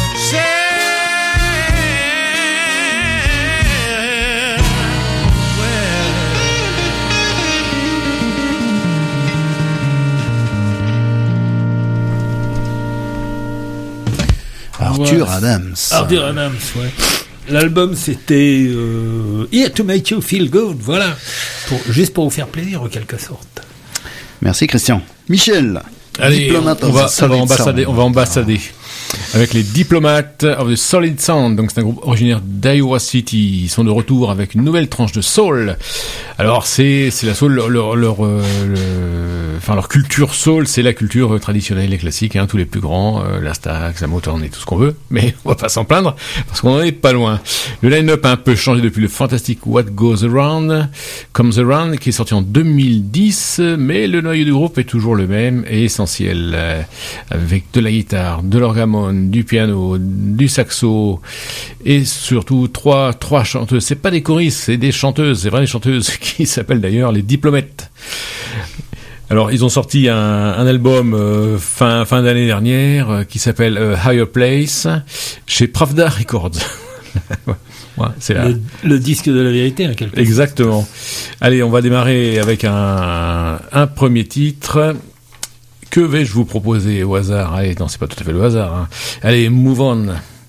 myself. Well, Arthur Ouais. Adams. Arthur Adams, ouais. L'album c'était euh, Here to Make You Feel Good, voilà. Pour, juste pour vous faire plaisir en quelque sorte. Merci Christian. Michel. Allez, Diplomate on of va, the Solid on va ambassader, Sound. on va ambassader avec les Diplomates of the Solid Sound. Donc c'est un groupe originaire d'Iowa City. Ils sont de retour avec une nouvelle tranche de soul. Alors c'est c'est la soul, leur leur, leur, euh, le- enfin leur culture soul, c'est la culture traditionnelle et classique, hein, tous les plus grands, euh, la Stax, la Motown et tout ce qu'on veut. Mais on va pas s'en plaindre parce qu'on en est pas loin. Le line-up a un peu changé depuis le fantastique What Goes Around Comes Around qui est sorti en deux mille dix, mais le noyau du groupe est toujours le même et essentiel, euh, avec de la guitare, de l'orgamone, du piano, du saxo et surtout trois trois chanteuses. C'est pas des choristes, c'est des chanteuses, c'est vrai, des chanteuses qui s'appellent d'ailleurs les Diplomates. Alors ils ont sorti un, un album euh, fin fin d'année dernière euh, qui s'appelle euh, Higher Place chez Pravda Records. Ouais, c'est là. Le, le disque de la vérité, en quelque sorte. Exactement. Allez, on va démarrer avec un, un premier titre que vais-je vous proposer au hasard? Allez, non, c'est pas tout à fait le hasard. Hein. Allez, Move On.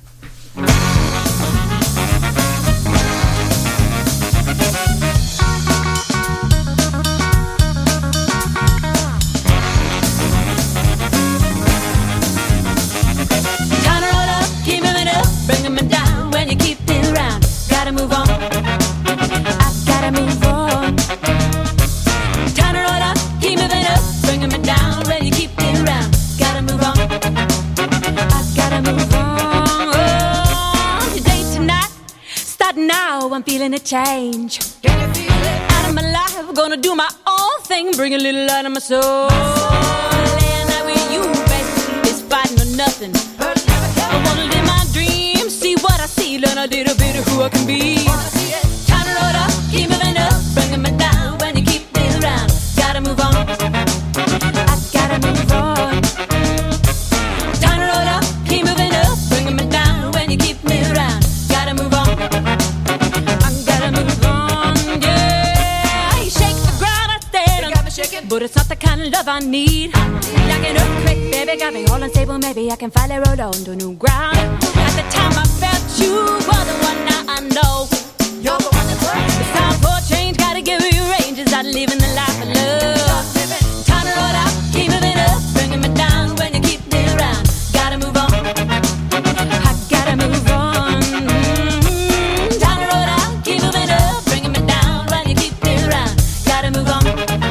A change. Can you feel it? Out of my life, gonna do my own thing, bring a little light of my soul. Laying out with you, baby, it's fighting or nothing. I wanna live my dreams, see what I see, learn a little bit of who I can be. Time to roll up, keep moving up, bringing me down when you keep me around. Gotta move on, I gotta move on. Time to roll up, keep moving up, bringing me down when you keep me around. Gotta move on. But it's not the kind of love I need. Like an earthquake, baby, got me all unstable. Maybe I can finally roll on to new ground. At the time I felt you were the one, now I know you're the one that's right. It's time for a change, gotta give you ranges. Out living the life of love. Time to roll out, keep moving up, bringing me down when you keep me around. Gotta move on, I gotta move on. Mm-hmm. Time to roll out, keep moving up, bringing me down when you keep me around. Gotta move on.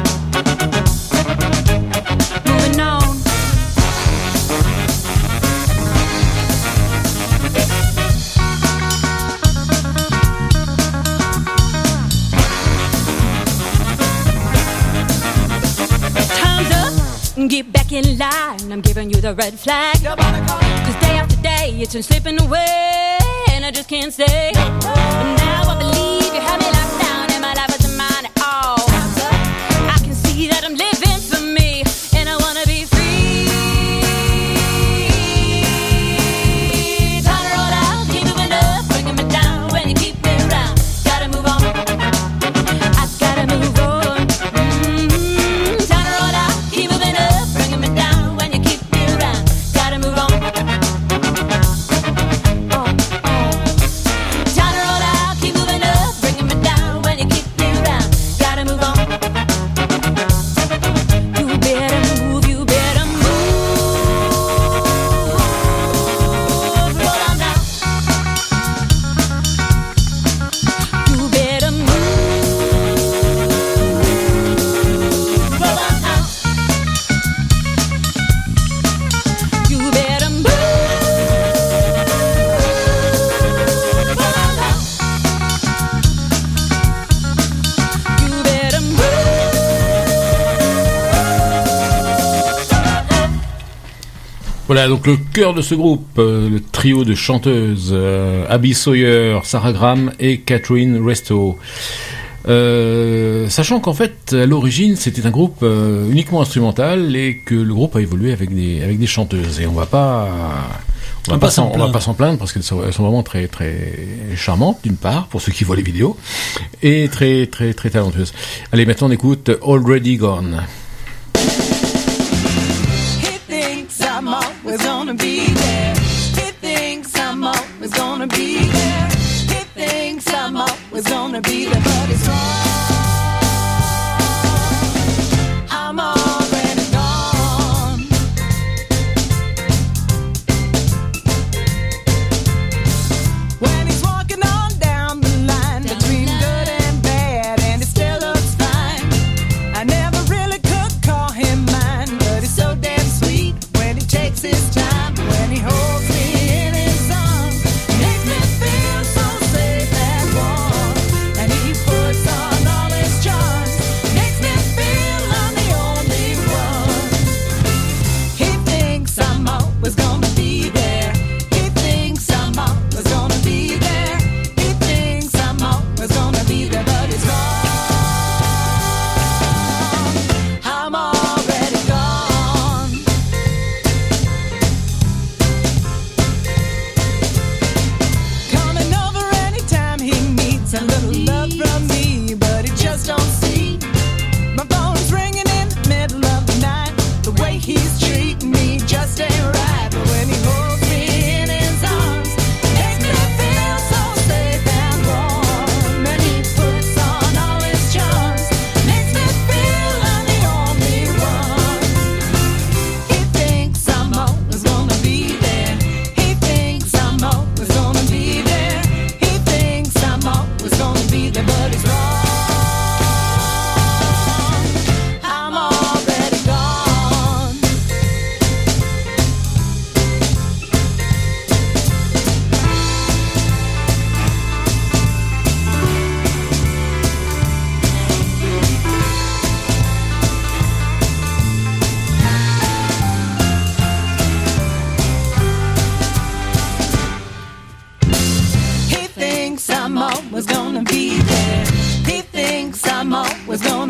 Get back in line, I'm giving you the red flag. Cause day after day, it's been slipping away, and I just can't stay. But now I believe you have me locked down, and my life isn't mine at all. I can see that I'm living for me, and I wanna be free. Time to roll out, keep moving up, bringing me down when you keep me around. Gotta move on, I gotta move on. Voilà, donc le cœur de ce groupe, euh, le trio de chanteuses, euh, Abby Sawyer, Sarah Graham et Catherine Resto. Euh, sachant qu'en fait, à l'origine, c'était un groupe euh, uniquement instrumental et que le groupe a évolué avec des, avec des chanteuses. Et on va pas... On va, pas s'en, on va pas s'en plaindre parce qu'elles sont, elles sont vraiment très très charmantes d'une part pour ceux qui voient les vidéos et très très très talentueuses. Allez, maintenant on écoute Already Gone. I'm always gonna be there. He thinks I'm always gonna be there. He thinks I'm always gonna be there, but it's wrong. I'm already gone. When he's walking on down the line between good and bad, and it still looks fine. I never really could call him mine, but he's so damn sweet. Takes his time when he holds me in his arms, makes me feel so safe and warm, and he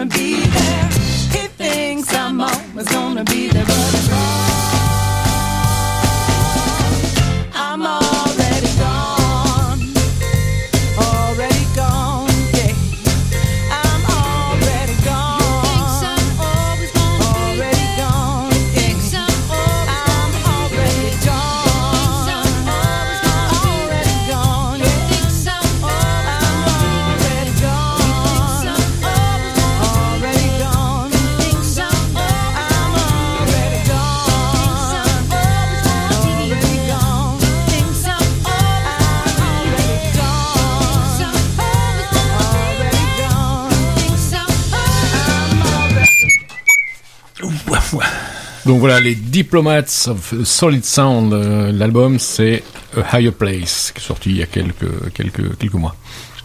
gonna be there. He thinks I'm always gonna be there, but it's wrong. I'm already gone, already gone, yeah. I'm already gone, already gone, yeah. I'm already gone, already gone, yeah. I'm already gone, already gone. I'm already gone, already gone. Donc voilà, les Diplomats of Solid Sound, euh, l'album c'est A Higher Place, qui est sorti il y a quelques, quelques, quelques mois.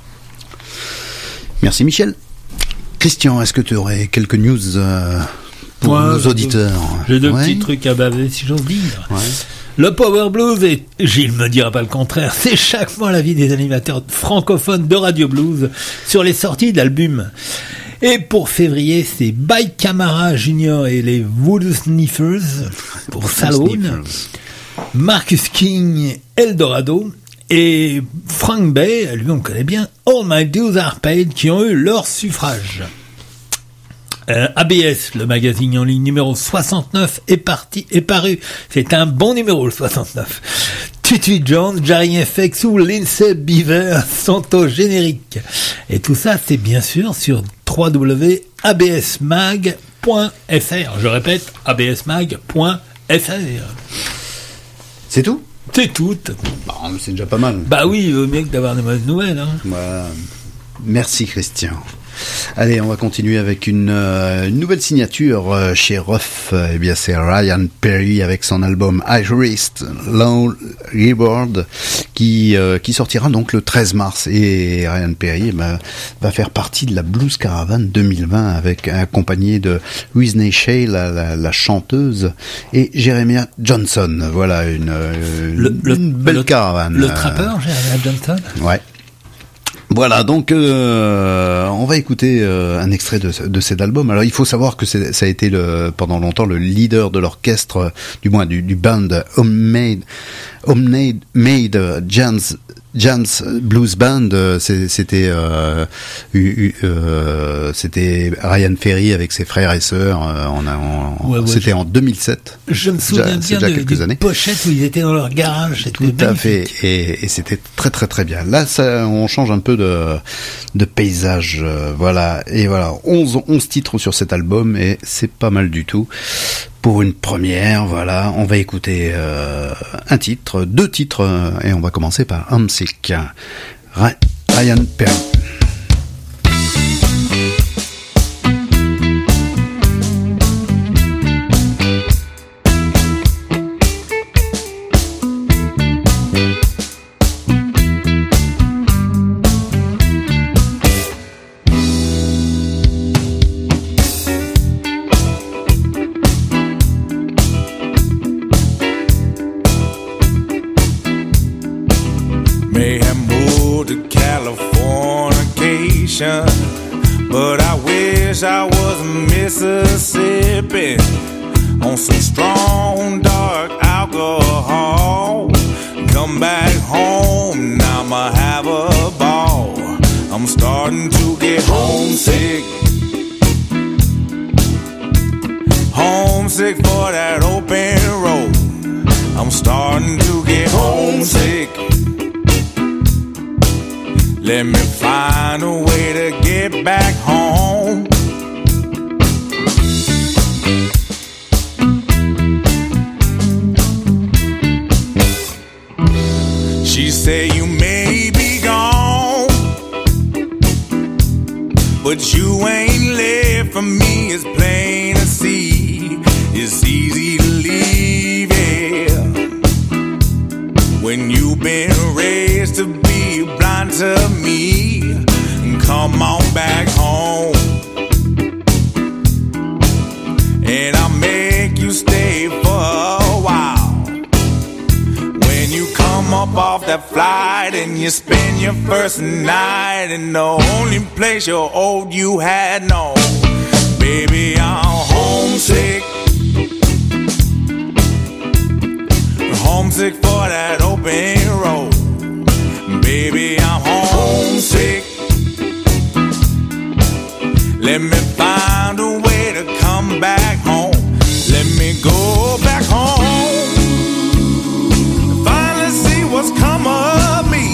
Merci Michel. Christian, est-ce que tu aurais quelques news euh, pour Ouais, nos j'ai auditeurs? deux- J'ai deux Ouais. petits trucs à baver, si j'ose dire. Ouais. Le Power Blues, et Gilles me dira pas le contraire, c'est chaque mois la vie des animateurs francophones de Radio Blues sur les sorties d'albums. Et pour février, c'est By Camara Junior et les Voodoo Sniffers pour Salone, Marcus King, Eldorado, et Frank Bay, lui on connaît bien, All My Dues Are Paid, qui ont eu leur suffrage. Euh, A B S, le magazine en ligne numéro soixante-neuf, est parti, est paru. C'est un bon numéro, le soixante-neuf. Tutu Jones, Jarry F X ou Lindsay Beaver sont au générique. Et tout ça, c'est bien sûr sur w w w point a b s mag point f r. Je répète, a b s mag point f r. C'est tout? C'est tout. Bah, c'est déjà pas mal. Bah oui, il vaut mieux que d'avoir de mauvaises nouvelles, hein. Voilà. Merci Christian. Allez, on va continuer avec une, euh, une nouvelle signature euh, chez Ruff. Eh bien, c'est Ryan Perry avec son album Iris Low Reward qui euh, qui sortira donc le treize mars. Et Ryan Perry eh ben, va faire partie de la Blues Caravan deux mille vingt avec accompagné de Whitney Shea, la, la, la chanteuse, et Jeremiah Johnson. Voilà une, euh, Le- le- une belle le- caravane. Le trappeur, Jeremiah Johnson. Ouais. Voilà, donc euh, on va écouter euh, un extrait de, de cet album. Alors il faut savoir que c'est, ça a été le, pendant longtemps le leader de l'orchestre, euh, du moins du, du band Homemade, Homemade Made Jams Jams Blues Band. euh, c'est- C'était euh, eu- eu- euh, c'était Ryan Ferry avec ses frères et sœurs. euh, on a, on- Ouais, ouais, c'était je- en deux mille sept. Je me C'est déjà- souviens c'est bien déjà de, quelques des années. pochettes où ils étaient dans leur garage. C'était Tout à magnifique. fait, et, et c'était très très très bien. Là, ça, on change un peu de, de paysage, euh, voilà. Et voilà, onze, onze titres sur cet album, et c'est pas mal du tout. Pour une première, voilà, on va écouter euh, un titre, deux titres, euh, et on va commencer par Homesick, Ra- Ryan Perry. May have moved to Californication, but I wish I was Mississippi on some strong dark alcohol. Come back home, now I'ma have a ball. I'm starting to get homesick, homesick for that open road. I'm starting to get homesick. Let me find a way to get back home. She said you may be gone, but you ain't left for me. It's plain to see. It's easy to leave, yeah, when you've been raised to be blind to me. Come on back home, and I'll make you stay for a while. When you come up off that flight and you spend your first night in the only place you're old you had known. Baby, I'm homesick. Homesick for that open road. Baby, I'm homesick. Let me find a way to come back home. Let me go back home. Finally see what's come of me.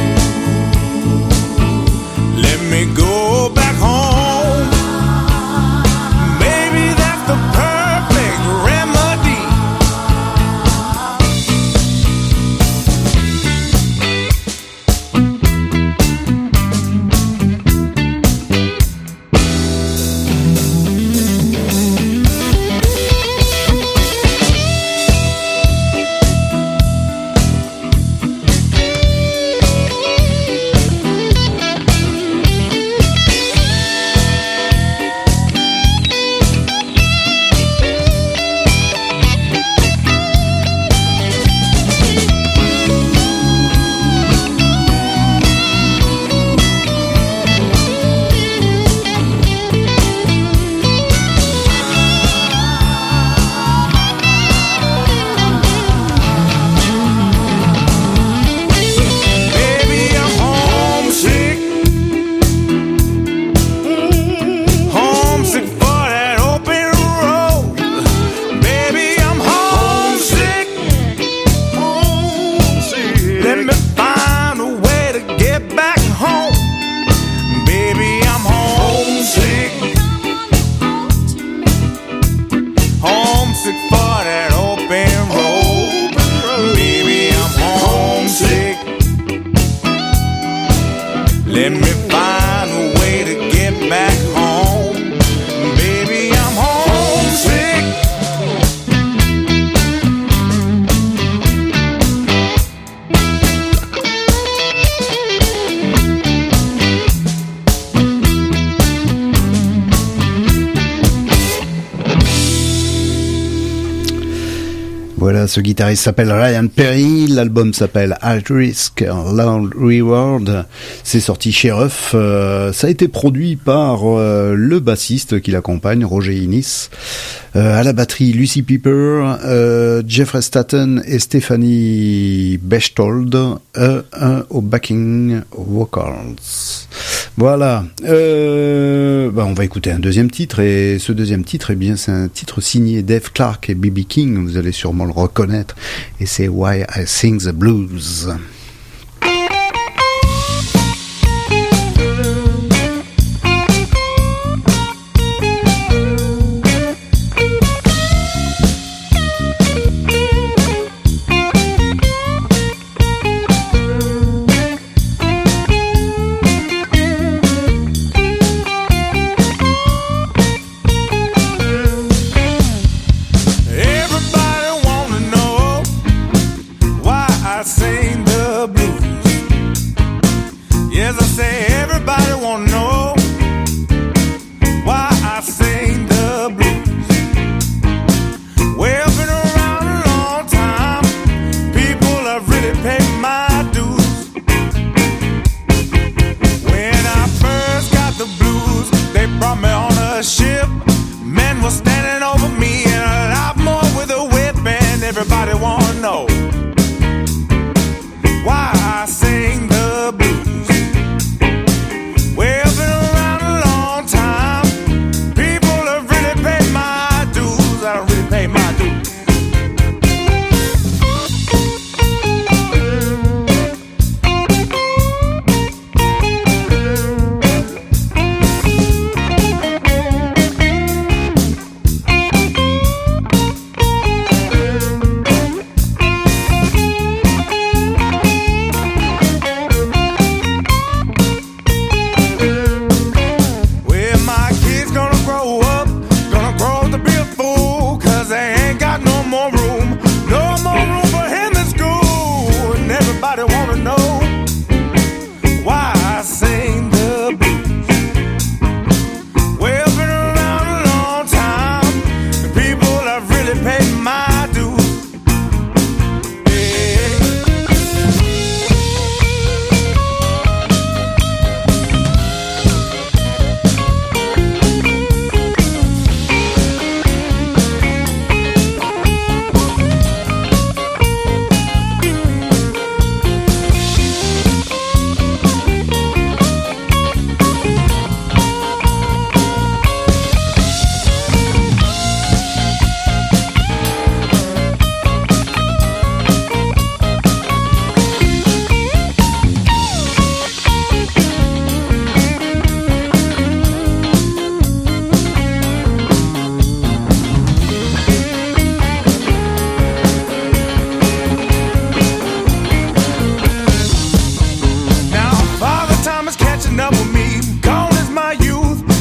Let me go back home. Maybe that's the perfect remedy. Let me find a way to get back home. Baby, I'm homesick. Voilà, ce guitariste s'appelle Ryan Perry, l'album s'appelle At Risk, Loud Reward, c'est sorti chez Ruff, euh, ça a été produit par euh, le bassiste qui l'accompagne, Roger Innis, euh, à la batterie Lucy Piper, euh, Jeffrey Staten et Stephanie Bechtold, euh, un au backing vocals. Voilà, euh, bah on va écouter un deuxième titre, et ce deuxième titre, eh bien, c'est un titre signé Dave Clark et B B King, vous allez sûrement le reconnaître, et c'est Why I Sing the Blues.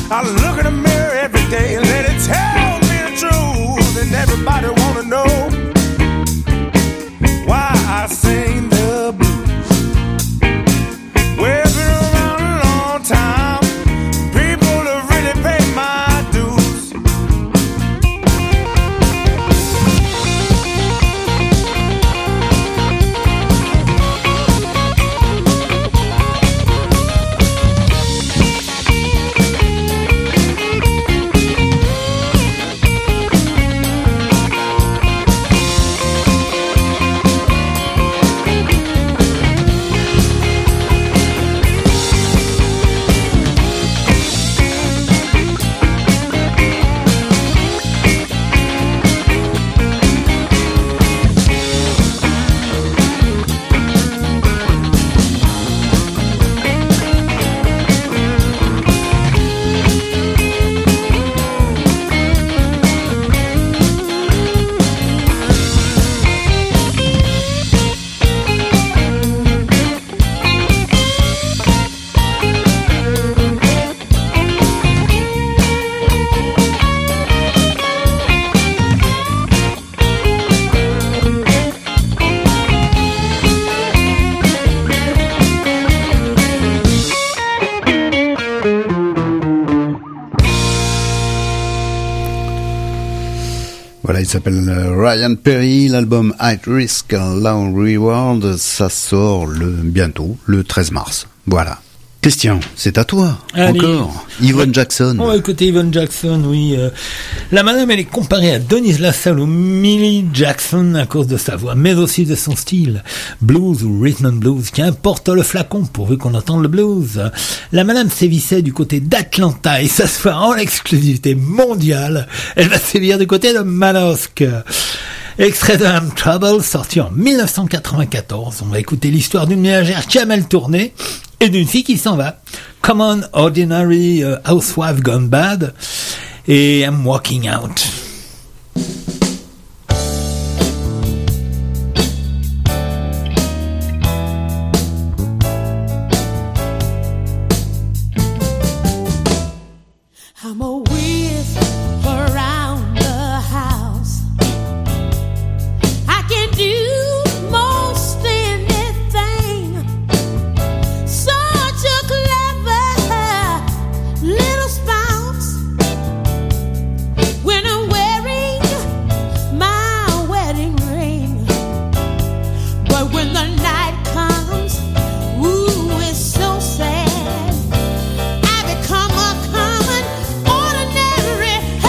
I look in the mirror every day and let it tell me the truth. And everybody wanna know why I sing the blues. Well, it's been around a long time. People have really paid my dues. Voilà, il s'appelle Ryan Perry, l'album High Risk, Low Reward, ça sort le, bientôt, le treize mars. Voilà. Christian, c'est à toi, Allez. encore. Yvonne Jackson. On va écouter Yvonne Jackson, oui. Euh, la madame, elle est comparée à Denise LaSalle ou Millie Jackson à cause de sa voix, mais aussi de son style. Blues ou rhythm and blues, qu'importe le flacon, pourvu qu'on entende le blues. La madame sévissait du côté d'Atlanta et s'assoit en exclusivité mondiale. Elle va sévir du côté de Manosque. Extrait de I'm Trouble, sorti en dix-neuf cent quatre-vingt-quatorze. On va écouter l'histoire d'une ménagère qui a mal tourné et d'une fille qui s'en va. Common Ordinary uh, Housewife Gone Bad et I'm Walking Out. I'm a whiz around the house. I can do most anything. Such a clever little spouse. When I'm wearing my wedding ring. But when the night comes, ooh, it's so sad. I become a common ordinary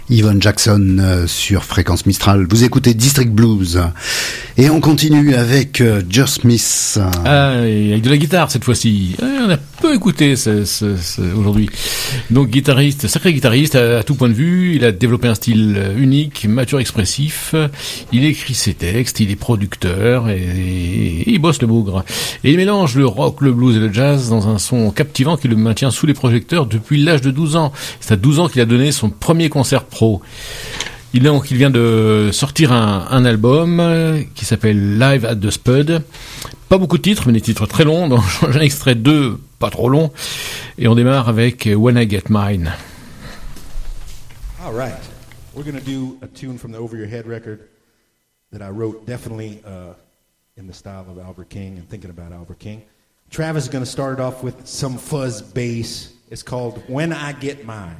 Yvonne Jackson euh, sur Fréquence Mistral. Vous écoutez District Blues. Et on continue avec euh, Joe Smith. Ah, et avec de la guitare cette fois-ci. Ah, on a peu écouté ce, ce, ce, aujourd'hui. Donc guitariste, sacré guitariste à, à tout point de vue. Il a développé un style unique, mature, expressif. Il écrit ses textes, il est producteur et, et, et il bosse le bougre. Et il mélange le rock, le blues et le jazz dans un son captivant qui le maintient sous les projecteurs depuis l'âge de douze ans. C'est à douze ans qu'il a donné son premier concert pro. Il, donc, il vient de sortir un, un album qui s'appelle Live at the Spud. Pas beaucoup de titres, mais des titres très longs. Donc j'ai un extrait de deux, pas trop long. Et on démarre avec When I Get Mine. All right. We're going to do a tune from the Over Your Head record that I wrote definitely uh, in the style of Albert King and thinking about Albert King. Travis is going to start it off with some fuzz bass. It's called When I Get Mine.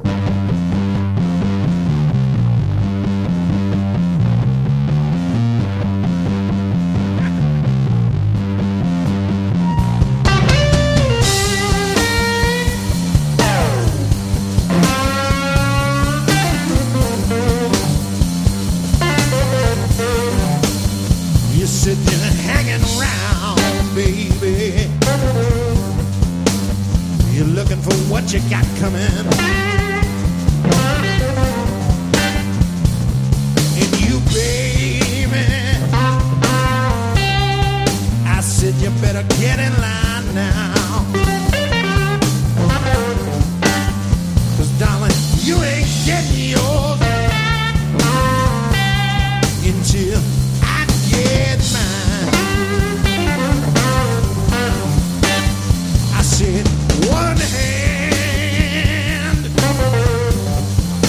What you got coming? And you, baby, I said you better get in line now. 'Cause darling, you ain't getting yours until I get mine. I said one hand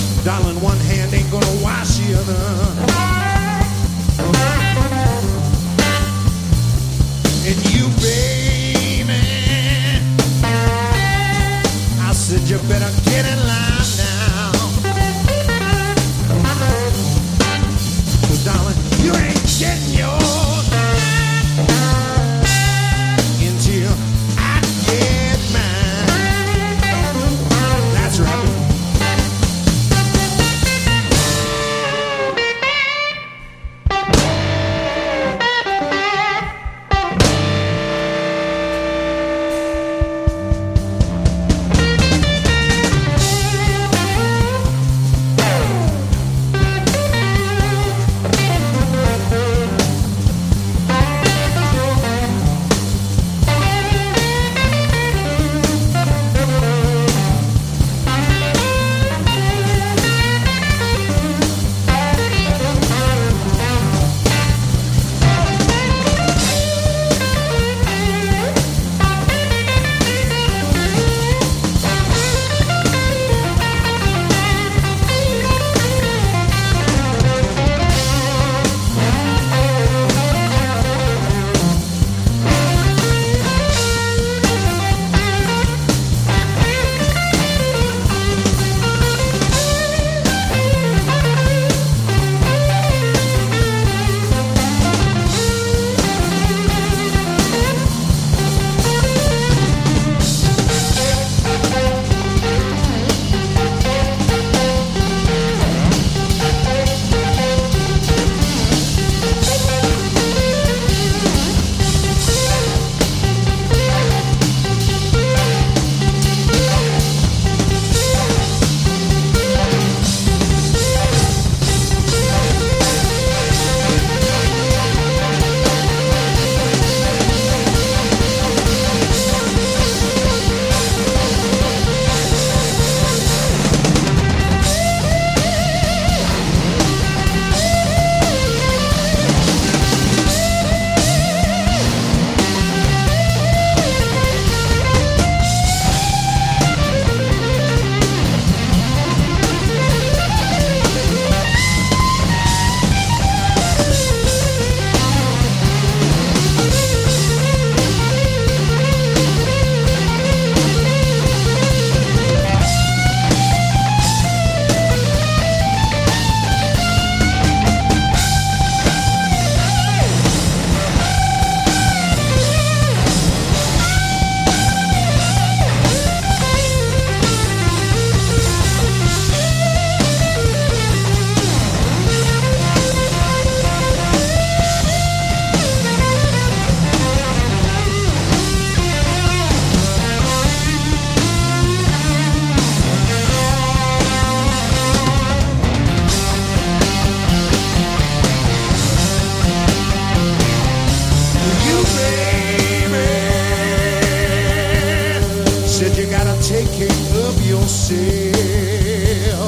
Said you gotta take care of yourself.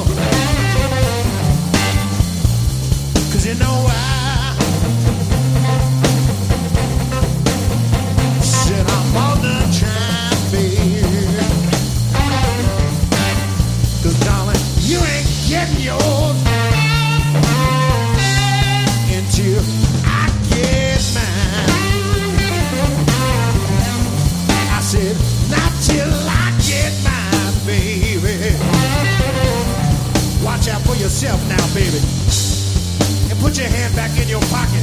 Cause you know I said I'm on the time, baby. Cause darling, you ain't getting yours until I get mine. I said, not till I get mine, baby. Watch out for yourself now, baby. And put your hand back in your pocket.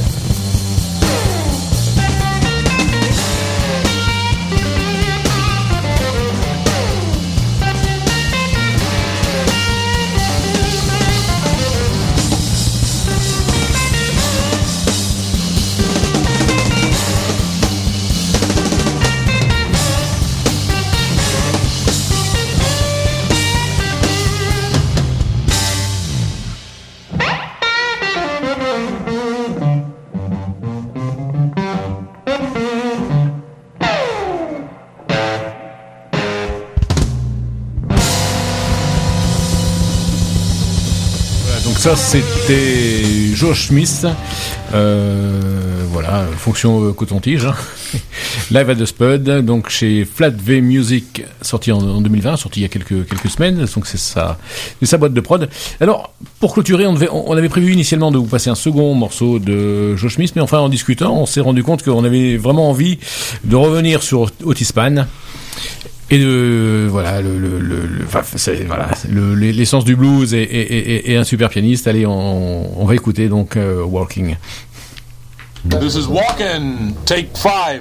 Ça, c'était Josh Smith, euh, voilà, fonction coton-tige, hein. Live at the Spud, donc chez Flat V Music, sorti en, en deux mille vingt, sorti il y a quelques quelques semaines, donc c'est sa, c'est sa boîte de prod. Alors, pour clôturer, on, devait, on, on avait prévu initialement de vous passer un second morceau de Josh Smith, mais enfin, en discutant, on s'est rendu compte qu'on avait vraiment envie de revenir sur Otis Spann. Et de voilà le le le, le enfin, c'est voilà le, l'essence du blues et, et, et, et un super pianiste. Allez, on, on va écouter donc uh, Walking. This is Walking, take five.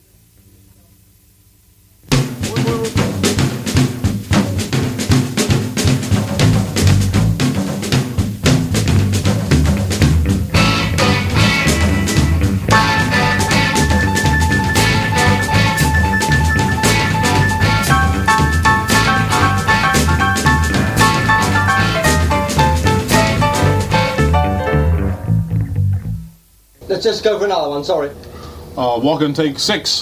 Let's just go for another one, sorry. Uh, Walking, take six.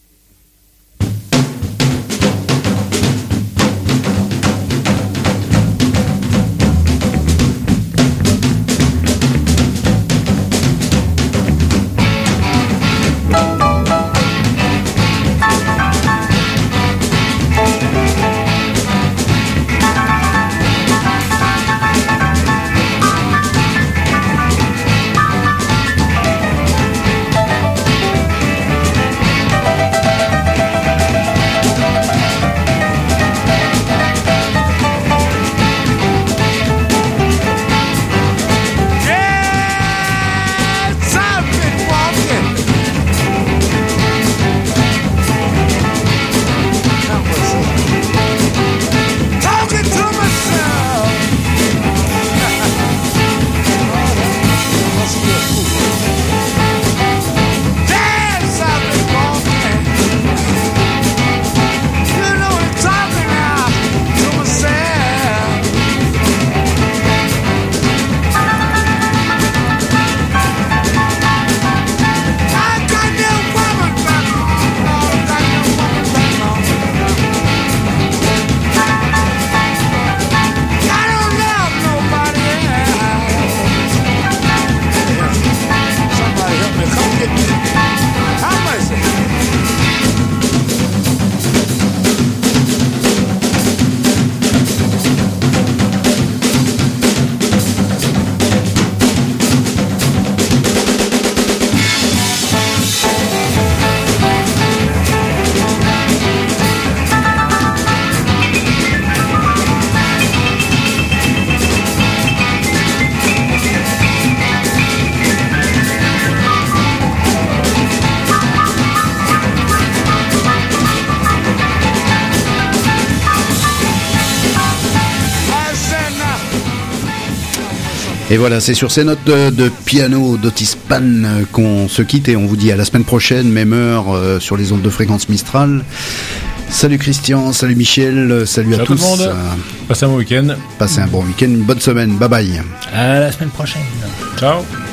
Et voilà, c'est sur ces notes de, de piano d'Otis Spann qu'on se quitte et on vous dit à la semaine prochaine, même heure, euh, sur les ondes de fréquence Mistral. Salut Christian, salut Michel, salut Ciao à tout tous. le monde. Passez un bon week-end. Passez un bon week-end, une bonne semaine, bye bye. À la semaine prochaine. Ciao.